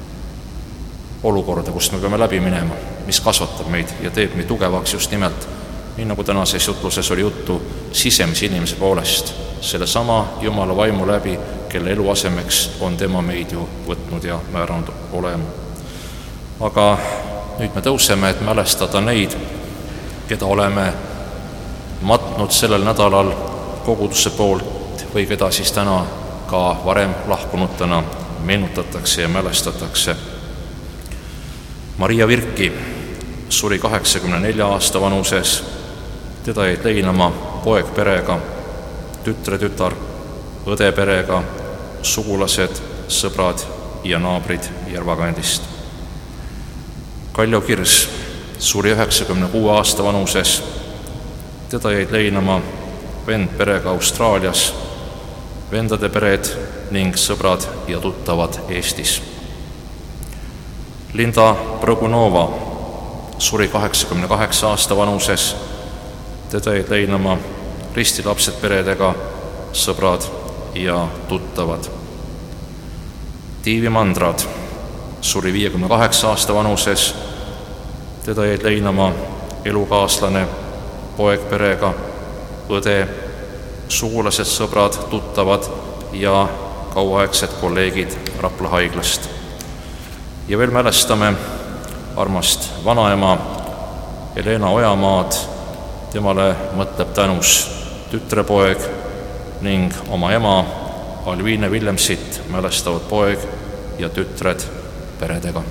olukorda, kust me peame läbi minema, mis kasvatab meid ja teeb meid tugevaks just nimelt, nii nagu tänases jutluses oli juttu sisemise inimese poolest, selle sama Jumala vaimu läbi, kelle elu asemeks on tema meid ju võtnud ja määranud olema. Aga nüüd me tõuseme, et mälestada neid, keda oleme matnud sellel nädalal koguduse poolt või keda siis täna ka varem lahkunutena meenutatakse ja mälestatakse. Maria Virki suri kaheksakümne nelja aasta vanuses, teda jäid leinama poeg perega, tütre tütar, õde perega, sugulased, sõbrad ja naabrid Järvakandist. Kaljo Kirs suri üheksakümne kuue aasta vanuses, teda jäid leinama vend perega Austraalias, vendade pered ning sõbrad ja tuttavad Eestis. Linda Prõgunova suri kaheksakümne kaheksa aasta vanuses, teda jäid leinama ristilapsed peredega, sõbrad ja tuttavad. Tiivi Mandrad suri viiekümne kaheksa aasta vanuses, teda jäid leinama elukaaslane, poeg perega, õde, sugulased, sõbrad, tuttavad ja kauaaegsed kolleegid Rapla haiglast. Ja veel mälestame armast vanaema Helena Ojamaad, temale mõtleb tänus tütrepoeg ning oma ema Alviine Villemsit mälestavad poeg ja tütred peredega.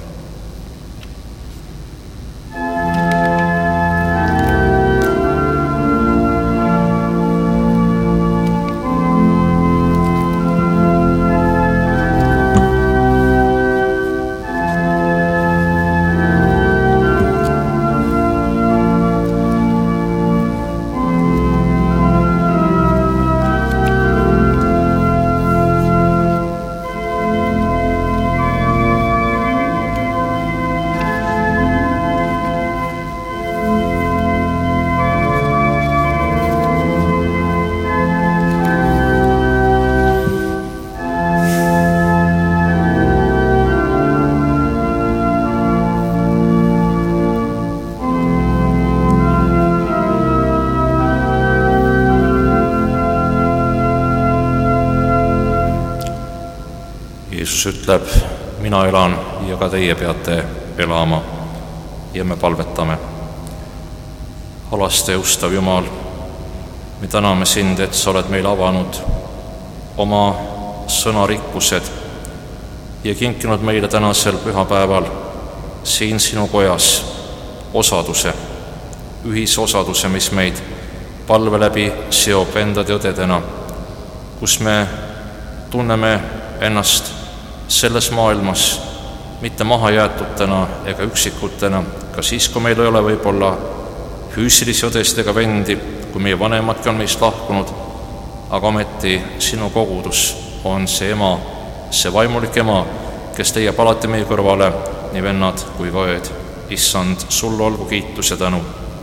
Jeesus ütleb, mina elan ja ka teie peate elama ja me palvetame. Alaste jõustav Jumal, me täname sind, et sa oled meile avanud oma sõnarikkused ja kinkinud meile tänasel pühapäeval siin sinu kojas osaduse, ühisosaduse, mis meid palve läbi seob vendade õdedena, kus me tunneme ennast selles maailmas mitte mahajäetutena ega üksikutena, ka siis, kui meil ei ole võib-olla füüsilisi õdesid ega vendi, kui meie vanemadki on meist lahkunud, aga ometi sinu kogudus on see ema, see vaimulik ema, kes leiab alati meie kõrvale nii vennad kui ka õed. Issand, sulle olgu kiitus ja tänu.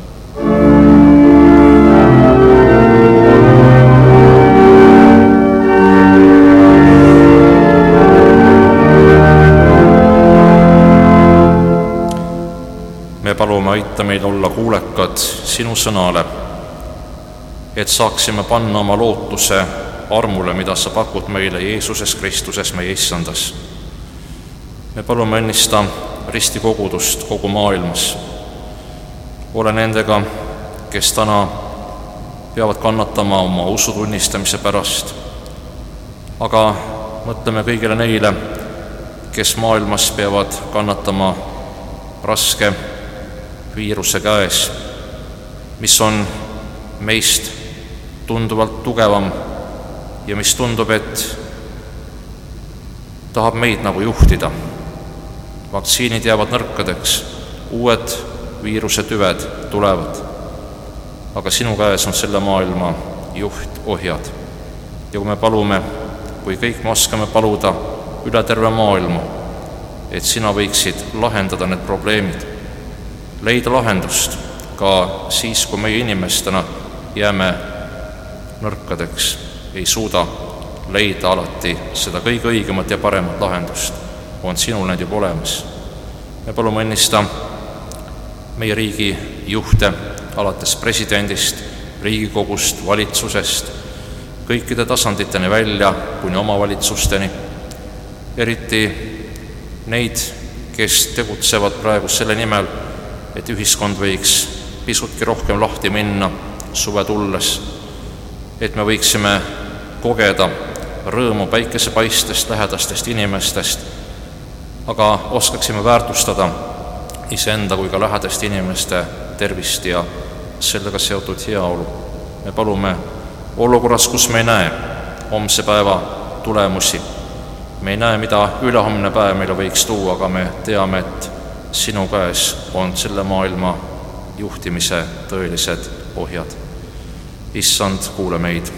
Me palume, aita meil olla kuulekad sinu sõnale, et saaksime panna oma lootuse armule, mida sa pakud meile Jeesuses Kristuses, meie Issandas. Me palume õnnista risti kogudust kogu maailmas. Ole nendega, kes täna peavad kannatama oma usu tunnistamise pärast, aga mõtleme kõigile neile, kes maailmas peavad kannatama raske viiruse käes, mis on meist tunduvalt tugevam ja mis tundub, et tahab meid nagu juhtida. Vaktsiinid jäävad nõrkadeks, uued viiruse tüved tulevad, aga sinu käes on selle maailma juhtohjad. Ja kui me palume, kui kõik me oskame paluda üle terve maailma, et sina võiksid lahendada need probleemid, leida lahendust ka siis, kui meie inimestena jääme nõrkadeks, ei suuda leida alati seda kõige õigemat ja paremat lahendust, on sinul need juba olemas. Me palume õnnista meie riigi juhte, alates presidendist, riigikogust, valitsusest, kõikide tasanditeni välja kuni omavalitsusteni, eriti neid, kes tegutsevad praegu selle nimel, et ühiskond võiks pisutki rohkem lahti minna suve tulles, et me võiksime kogeda rõõmu päikesepaistest, lähedastest inimestest, aga oskaksime väärtustada iseenda kui ka lähedaste inimeste tervist ja sellega seotud heaolu. Me palume olukorras, kus me ei näe homse päeva tulemusi, me ei näe, mida ülehomne päev meile võiks tuua, aga me teame, et sinu käes on selle maailma juhtimise tõelised ohjad. Issand, kuule meid.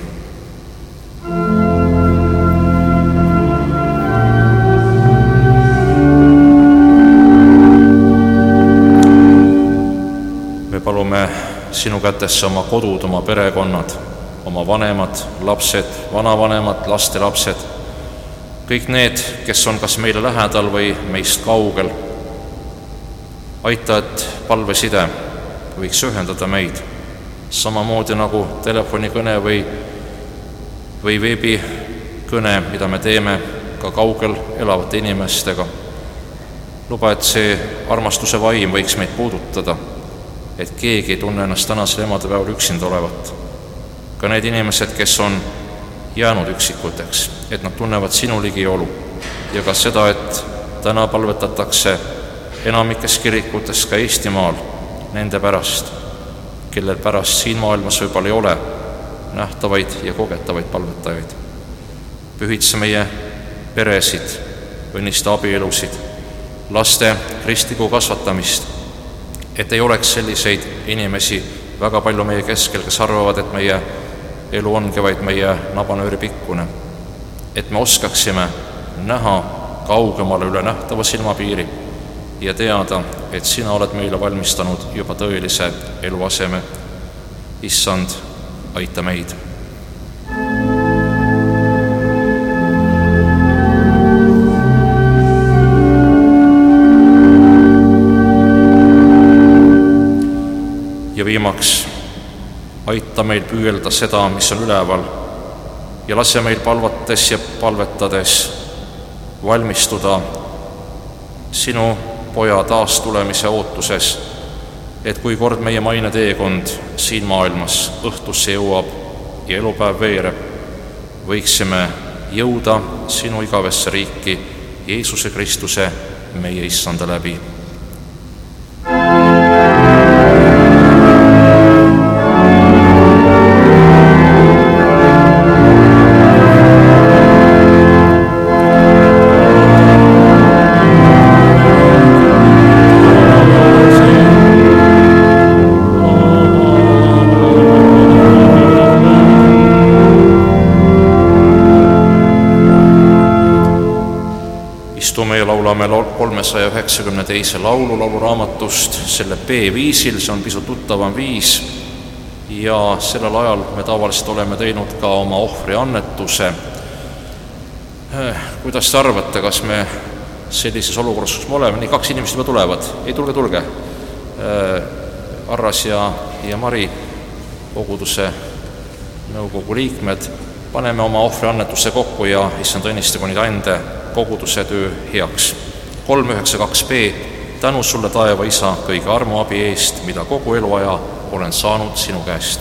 Me palume sinu kätesse oma kodud, oma perekonnad, oma vanemad, lapsed, vanavanemad, lastelapsed, kõik need, kes on kas meile lähedal või meist kaugel. Aita, et palveside võiks ühendada meid, samamoodi nagu telefonikõne või, või veebikõne, mida me teeme ka kaugel elavate inimestega. Luba, et see armastuse vaim võiks meid puudutada, et keegi ei tunne ennast tänasel emadepäeval üksinda olevat. Ka need inimesed, kes on jäänud üksikuteks, et nad tunnevad sinu ligiolu ja ka seda, et täna palvetatakse enamikes kirikutes ka Eestimaal nende pärast, kellel pärast siin maailmas võib-olla ei ole nähtavaid ja kogetavaid palvetajaid. Pühitse meie peresid, õnnista abielusid, laste kristlikku kasvatamist, et ei oleks selliseid inimesi väga palju meie keskel, kes arvavad, et meie elu ongi vaid meie nabanööri pikkune, et me oskaksime näha kaugemale üle nähtava silmapiiri ja teada, et sina oled meile valmistanud juba tõelise eluaseme. Issand, aita meid. Ja viimaks, aita meil püüelda seda, mis on üleval, ja lase meil palvates ja palvetades valmistuda sinu poja taastulemise ootuses, et kui kord meie maine teekond siin maailmas õhtusse jõuab ja elupäev veereb, võiksime jõuda sinu igavesse riiki Jeesuse Kristuse, meie Issanda läbi. Istume ja laulame kolmesaja üheksakümne teise laulu lauluraamatust selle B-viisil, see on pisut tuttavam viis ja sellel ajal me tavaliselt oleme teinud ka oma ohvriannetuse. Kuidas te arvate, kas me sellises olukorras, kus me oleme, nii kaks inimest juba tulevad, ei tulge, tulge, Arras ja, ja Mari, koguduse nõukogu liikmed, paneme oma ohvriannetusse kokku ja issand õnnistagu neid ande koguduse töö heaks. kolm üheksa kaks B, tänu sulle, taeva isa, kõige armuabi eest, mida kogu eluaja olen saanud sinu käest.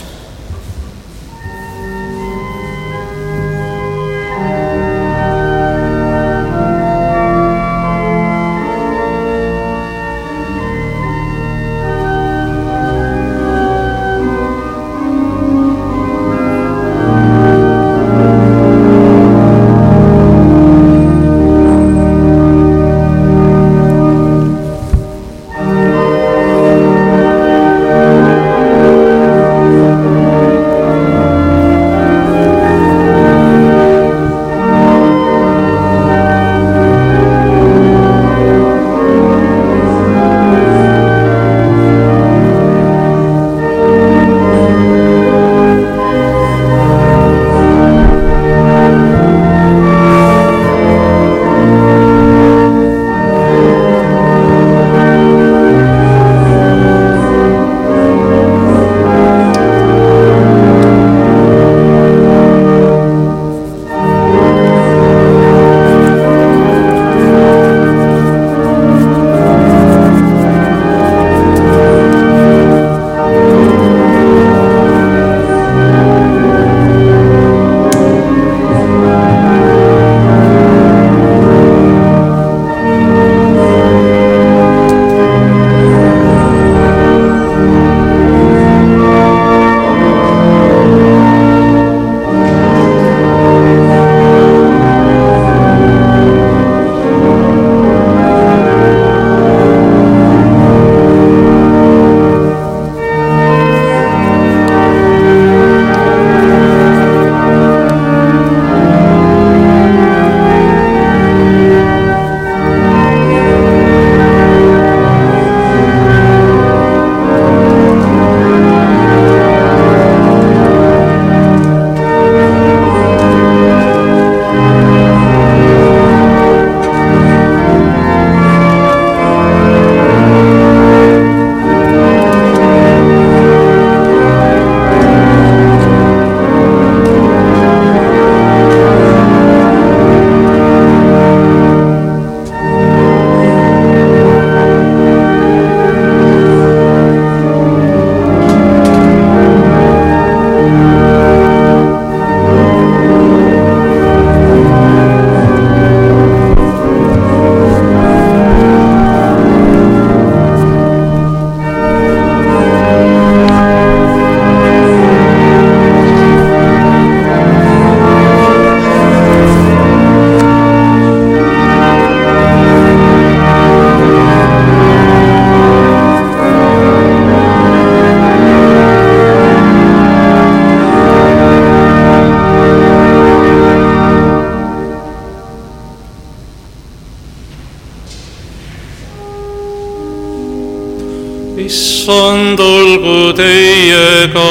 issand olgu teiega.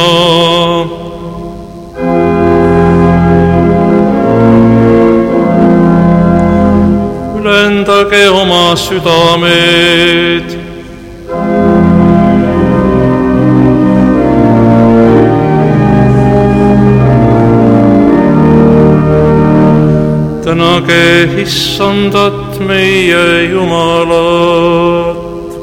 Ülendage oma südamed. kuulge Issandat meie Jumalat.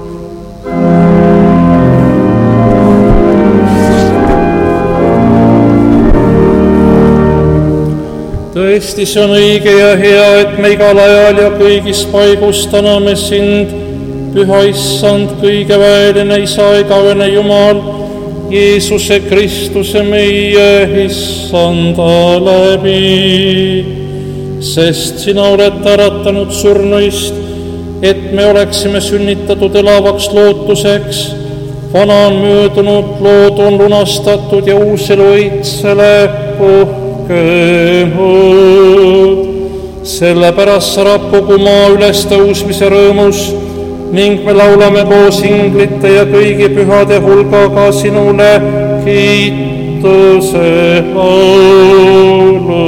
Tõesti, see on õige ja hea, et me igal ajal ja kõigis paigus täname sind, Püha Issand, kõige väeline Isa, igavene Jumal, Jeesuse Kristuse meie Issanda läbi. Sest sina oled äratanud surnuist, et me oleksime sünnitatud elavaks lootuseks. Vana on möödunud, lood on lunastatud ja uus elu õitsele puhkenud. Sellepärast sarab kogu maa üles tõusmise rõõmus ning me laulame koos inglite ja kõigi pühade hulgaga sinule kiituse laulu.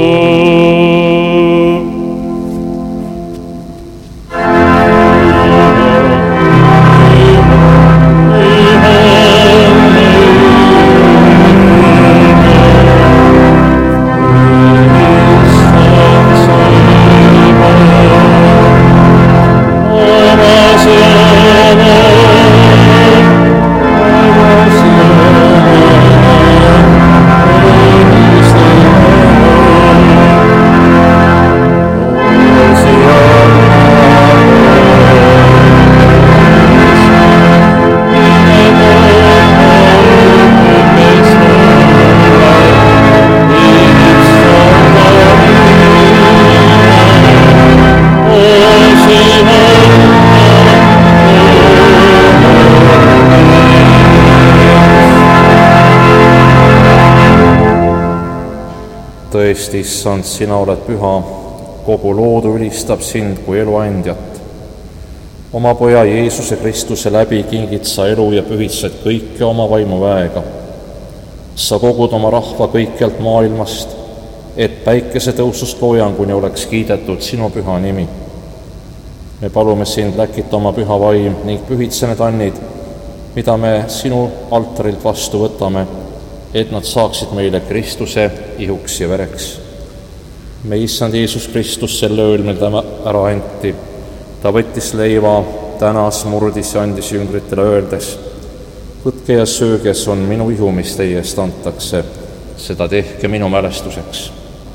Tõesti, Issand, sina oled püha, kogu loodu ülistab sind kui eluandjat. Oma poja Jeesuse Kristuse läbi kingid sa elu ja pühitsed kõike oma vaimuväega. Sa kogud oma rahva kõikjalt maailmast, et päikese tõusust loojanguni oleks kiidetud sinu püha nimi. Me palume sind läkita oma püha vaim ning pühitse need annid, mida me sinu altarilt vastu võtame, et nad saaksid meile Kristuse ihuks ja vereks. Me Issand Jeesus Kristus sel ööl, mil ta ära anti, ta võttis leiva, tänas, murdis ja andis jüngritele öeldes: võtke ja sööge, see on minu ihu, mis teie eest antakse, seda tehke minu mälestuseks.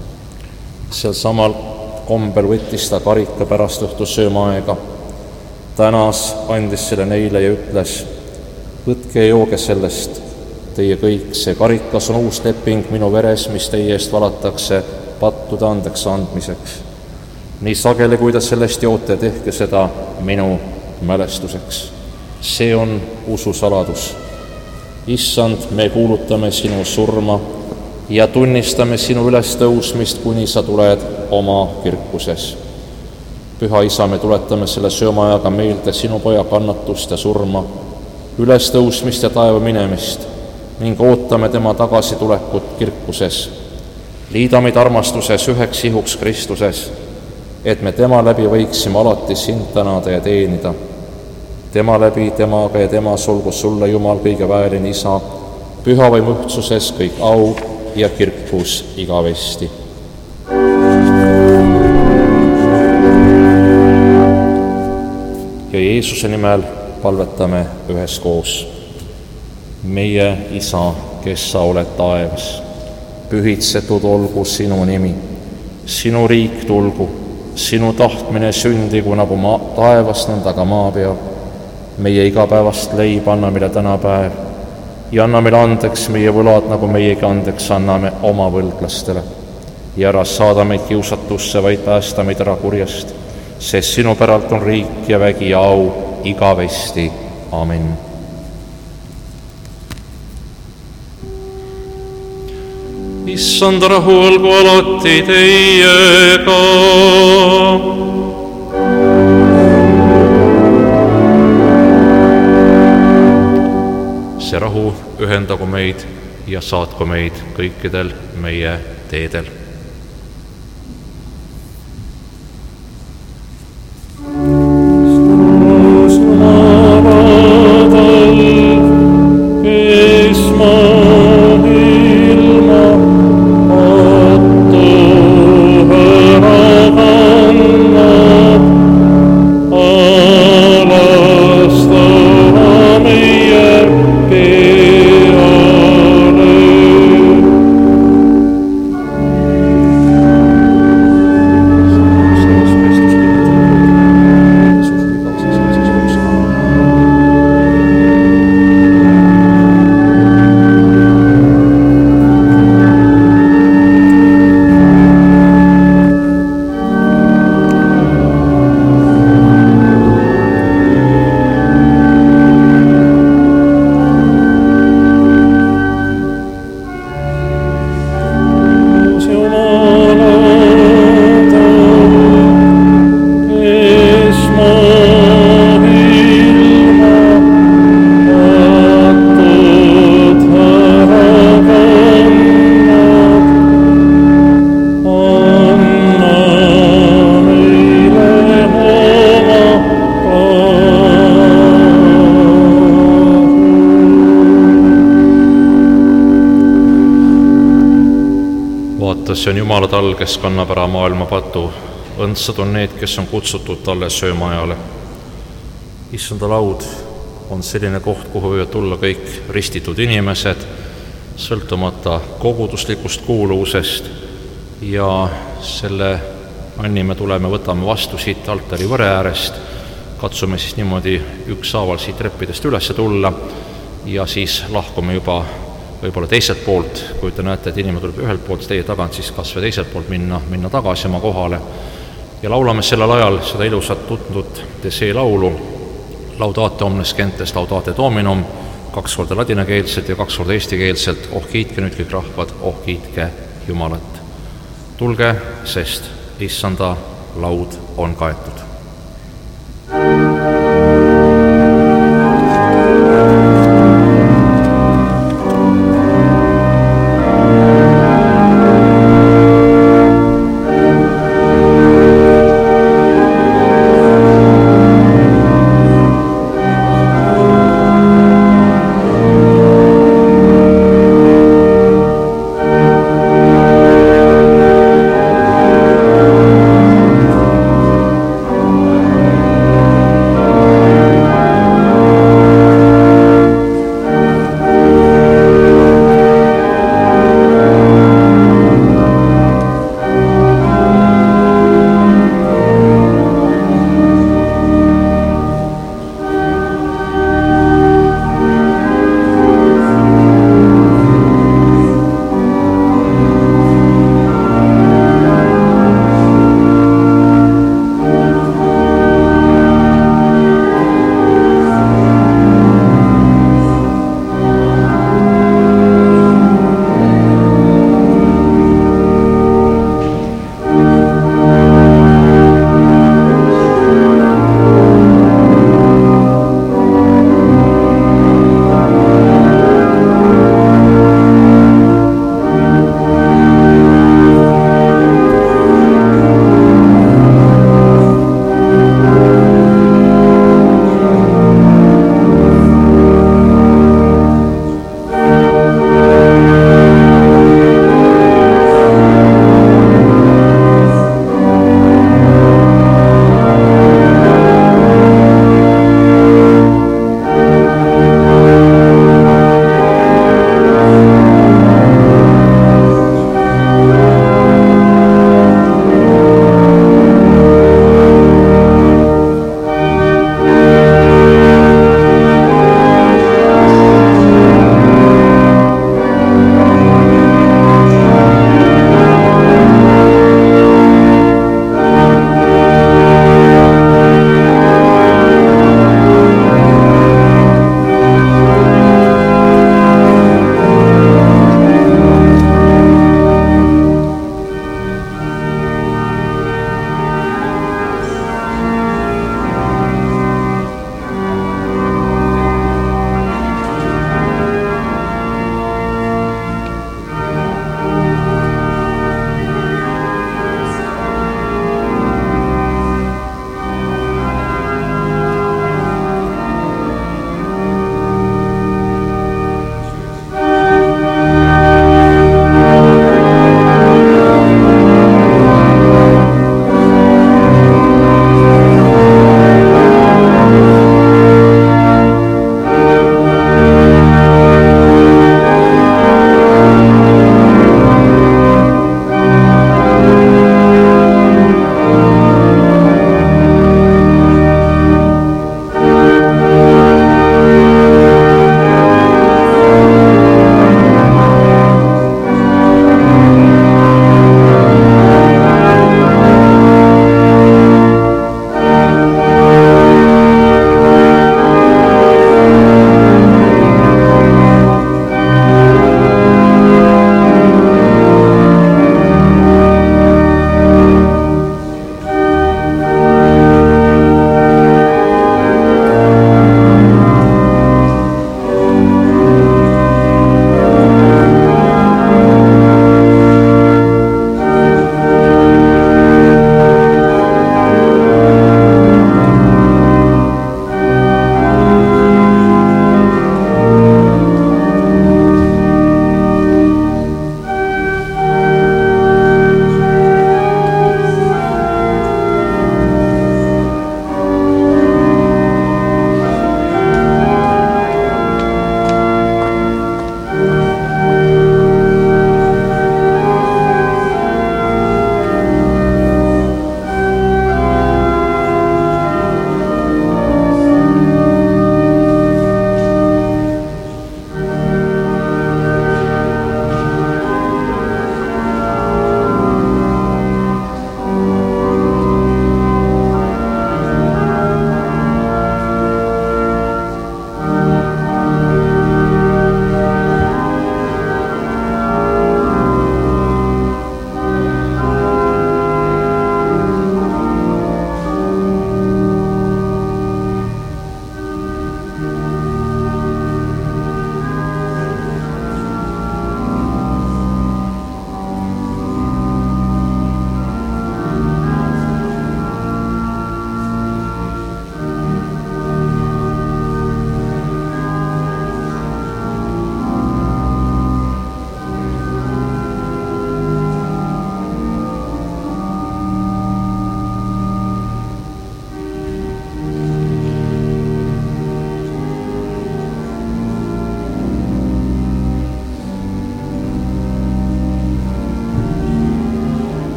Sel samal kombel võttis ta karika pärast õhtu söömaaega, tänas, andis selle neile ja ütles: võtke ja jooge sellest teie kõik, see karikas on uus leping minu veres, mis teie eest valatakse pattude andeks andmiseks. Nii sageli, kui te sellest joote, tehke seda minu mälestuseks. See on ususaladus. Issand, me kuulutame sinu surma ja tunnistame sinu ülestõusmist, kuni sa tuled oma kirkuses. Püha Isa, me tuletame selle söömaajaga meelde sinu poja kannatust ja surma, ülestõusmist ja taeva minemist ning ootame tema tagasitulekut kirkuses. Liida meid armastuses üheks ihuks Kristuses, et me tema läbi võiksime alati sind tänada ja teenida. Tema läbi, temaga ja temas olgu sulle, Jumal, kõige väeline Isa, püha vaim ühtsuses kõik au ja kirkus igavesti. Ja Jeesuse nimel palvetame üheskoos. Meie Isa, kes sa oled taevas, pühitsetud olgu sinu nimi, sinu riik tulgu, sinu tahtmine sündigu nagu maa, taevas, nõnda ka maa peal. Meie igapäevast leib anna meile täna päev ja anna meile andeks meie võlad, nagu meiegi andeks anname oma võlglastele. Ja ära saada meid kiusatusse, vaid päästa meid ära kurjast, sest sinu päralt on riik ja vägi ja au igavesti. Amen. Issand, rahu olgu alati teiega. See rahu ühendagu meid ja saatku meid kõikidel meie teedel. Ilma, otto, ära vaata, see on Jumala tall, kes kannab ära maailma patu. Õndsad on need, kes on kutsutud talle söömaajale. Issanda laud on selline koht, kuhu võivad tulla kõik ristitud inimesed, sõltumata koguduslikust kuuluvusest, ja selle anni me tuleme, võtame vastu siit altari võre äärest, katsume siis niimoodi ükshaaval siit treppidest üles tulla ja siis lahkume juba võib-olla teiselt poolt, kui te näete, et inimene tuleb ühelt poolt teie tagant, siis kas või teiselt poolt minna, minna tagasi oma kohale ja laulame sellel ajal seda ilusat tuntud Desee laulu Laudate omnes gentes, laudate dominum, kaks korda ladinakeelselt ja kaks korda eestikeelselt. Oh kiitke nüüd kõik rahvad, oh kiitke Jumalat. Tulge, sest Issanda laud on kaetud.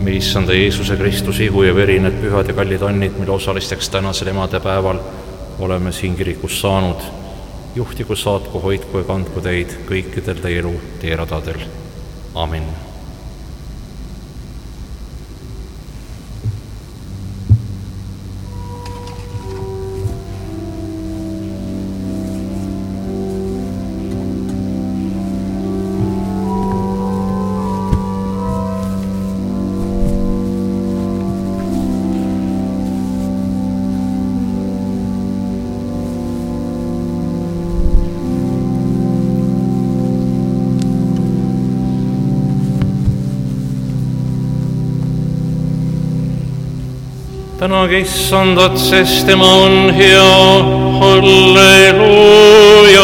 me issanda Jeesuse Kristuse ihu ja veri, need pühad ja kallid annid, mille osalisteks tänasel emadepäeval oleme siin kirikus saanud. Juhtigu, saatku, hoidku ja kandku teid kõikidel teie elu teeradadel. Amin. Tänage issandat, sest tema on hea. Halleluuja!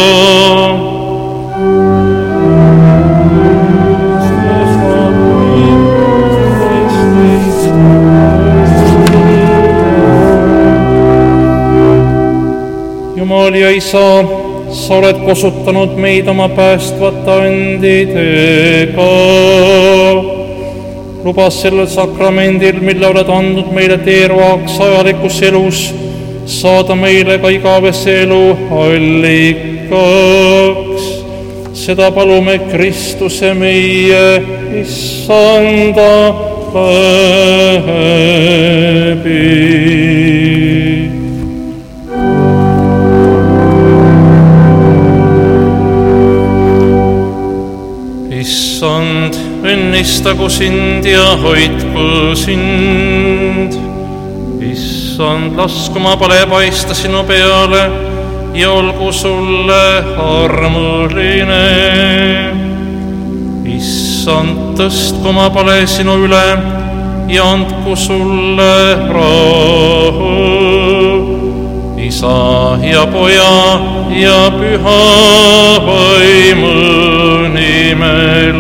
Jumal ja Isa, sa oled kosutanud meid oma päästvate andidega. Luba sellel sakramendil, mille oled andnud meile teeroaks ajalikus elus, saada meile ka igavese elu allikaks. Seda palume Kristuse meie issanda läbi. Issand, õnnistagu sind ja hoidku sind. Issand, lasku oma pale paista sinu peale ja olgu sulle armuline. Issand, tõstku oma pale sinu üle ja andku sulle rahu. Isa ja Poja ja Püha Vaimu nimel.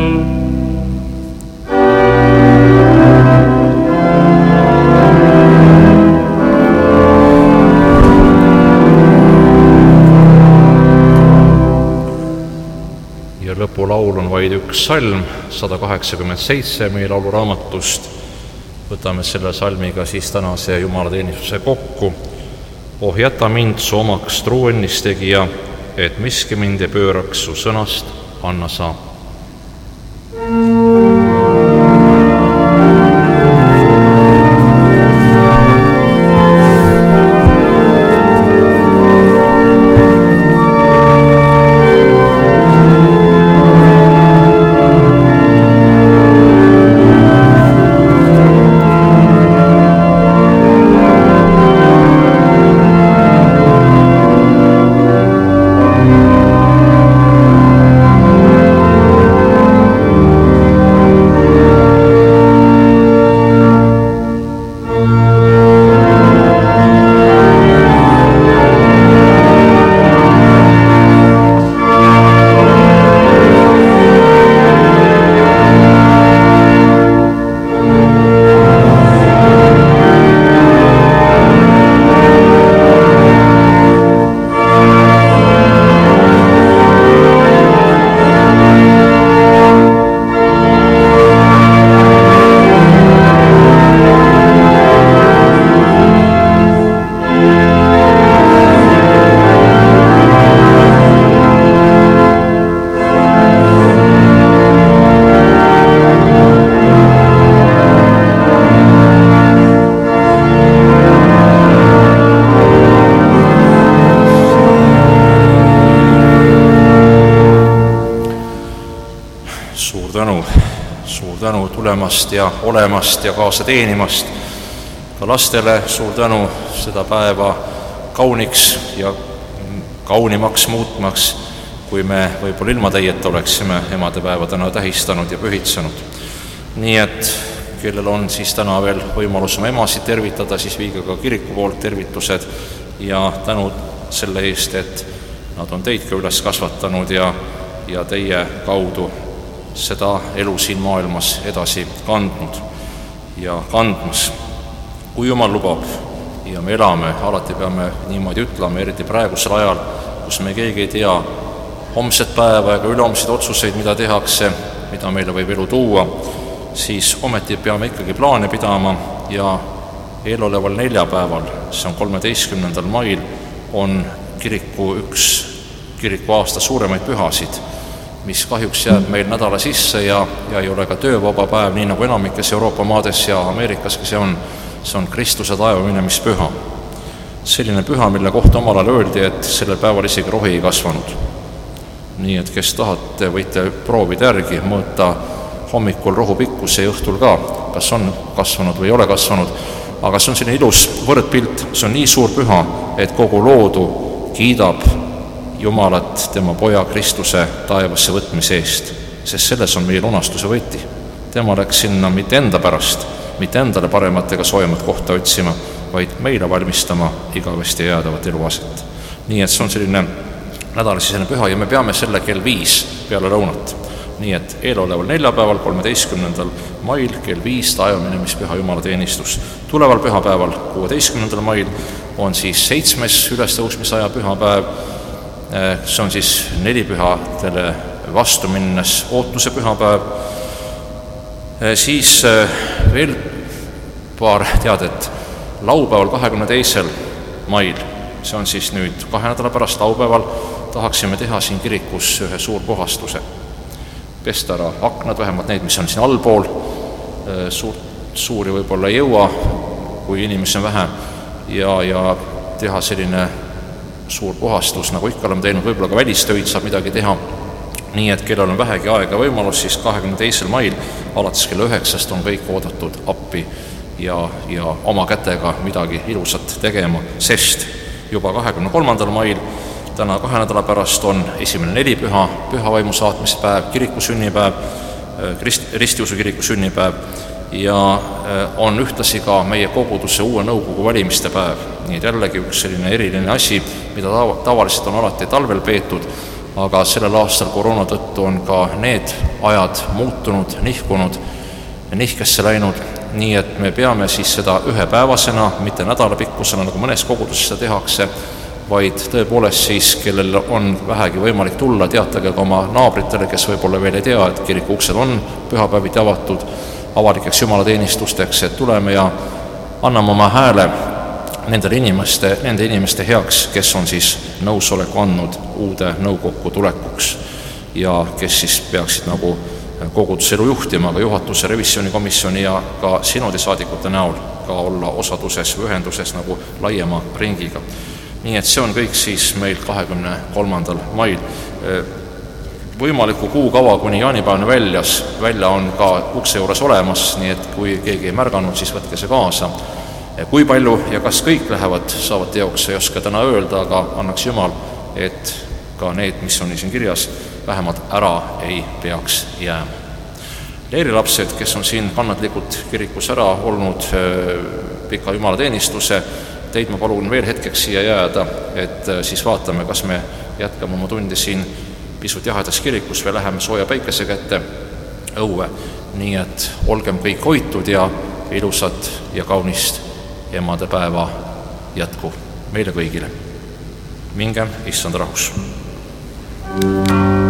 Lõpulaul on vaid üks salm, sada kaheksakümmend seitse meie lauluraamatust. Võtame selle salmiga siis tänase jumalateenistuse kokku. Oh, jäta mind su omaks, truu õnnistegija, et miski mind ei pööraks su sõnast, anna sa. Tulemast ja olemast ja kaasa teenimast. Ka lastele suur tänu seda päeva kauniks ja kaunimaks muutmaks, kui me võib-olla ilma teieta oleksime emadepäeva täna tähistanud ja pühitsanud. Nii et kellel on siis täna veel võimalus oma emasid tervitada, siis viige ka kiriku poolt tervitused ja tänud selle eest, et nad on teid ka üles kasvatanud ja, ja teie kaudu seda elu siin maailmas edasi kandnud ja kandmas. Kui Jumal lubab ja me elame, alati peame niimoodi ütlema, eriti praegusel ajal, kus me keegi ei tea homset päeva ega ülehomseid otsuseid, mida tehakse, mida meile võib elu tuua, siis ometi peame ikkagi plaane pidama ja eeloleval neljapäeval, see on kolmeteistkümnendal mail, on kiriku üks kiriku aasta suuremaid pühasid, mis kahjuks jääb meil nädala sisse ja, ja ei ole ka töövaba päev, nii nagu enamikes Euroopa maades ja Ameerikaski see on, see on Kristuse taevaminemist-püha. Selline püha, mille kohta omal ajal öeldi, et sellel päeval isegi rohi ei kasvanud. Nii et kes tahate, võite proovida järgi, mõõta hommikul rohu pikkuse ja õhtul ka, kas on kasvanud või ei ole kasvanud, aga see on selline ilus võrdpilt, see on nii suur püha, et kogu loodu kiidab Jumalat tema poja Kristuse taevasse võtmise eest, sest selles on meie lunastuse võti. Tema läks sinna mitte enda pärast, mitte endale paremat ega soojemat kohta otsima, vaid meile valmistama igavesti jäädavat eluaset. Nii et see on selline nädalasisene püha ja me peame selle kell viis peale lõunat. Nii et eeloleval neljapäeval, kolmeteistkümnendal mail kell viis taevaminemist-püha jumalateenistus. Tuleval pühapäeval, kuueteistkümnendal mail on siis seitsmes ülestõusmisaja pühapäev. See on siis nelipühadele vastu minnes ootuse pühapäev. Siis veel paar teadet. Laupäeval kahekümne teisel mail, see on siis nüüd kahe nädala pärast laupäeval, tahaksime teha siin kirikus ühe suur puhastuse. Pesta ära aknad, vähemalt neid, mis on siin allpool, suur, suuri võib-olla ei jõua, kui inimesi on vähe, ja, ja teha selline suur puhastus, nagu ikka oleme teinud, võib-olla ka välistöid saab midagi teha. Nii et kellel on vähegi aega võimalus, siis kahekümne teisel mail alates kella üheksast on kõik oodatud appi ja, ja oma kätega midagi ilusat tegema, sest juba kahekümne kolmandal mail, täna kahe nädala pärast, on esimene nelipüha, pühavaimu saatmise päev, kiriku sünnipäev, Krist, ristiusu kiriku sünnipäev ja on ühtlasi ka meie koguduse uue nõukogu valimiste päev. Nii et jällegi üks selline eriline asi, mida tavaliselt on alati talvel peetud, aga sellel aastal koroona tõttu on ka need ajad muutunud, nihkunud, nihkesse läinud, nii et me peame siis seda ühepäevasena, mitte nädalapikkusena, nagu mõnes koguduses seda tehakse, vaid tõepoolest siis, kellel on vähegi võimalik tulla, teatage ka oma naabritele, kes võib-olla veel ei tea, et kiriku uksed on pühapäeviti avatud avalikeks jumalateenistusteks, et tuleme ja anname oma hääle nendele inimeste, nende inimeste heaks, kes on siis nõusoleku andnud uude nõukokku tulekuks ja kes siis peaksid nagu koguduselu juhtima, aga juhatuse revisjonikomisjoni ja ka sinodisaadikute näol ka olla osaduses või ühenduses nagu laiema ringiga. Nii et see on kõik siis meil kahekümne kolmandal mail. Võimaliku kuukava kuni jaanipäevani väljas, välja on ka ukse juures olemas, nii et kui keegi ei märganud, siis võtke see kaasa. Kui palju ja kas kõik lähevad, saavad teoks, ei oska täna öelda, aga annaks Jumal, et ka need, mis on siin kirjas, vähemalt ära ei peaks jääma. Leirilapsed, kes on siin kannatlikult kirikus ära olnud pika jumalateenistuse, teid ma palun veel hetkeks siia jääda, et siis vaatame, kas me jätkame oma tundi siin pisut jahedas kirikus või läheme sooja päikese kätte õue. Nii et olgem kõik hoitud ja ilusat ja kaunist emadepäeva jätku meile kõigile. Mingem issand rahus.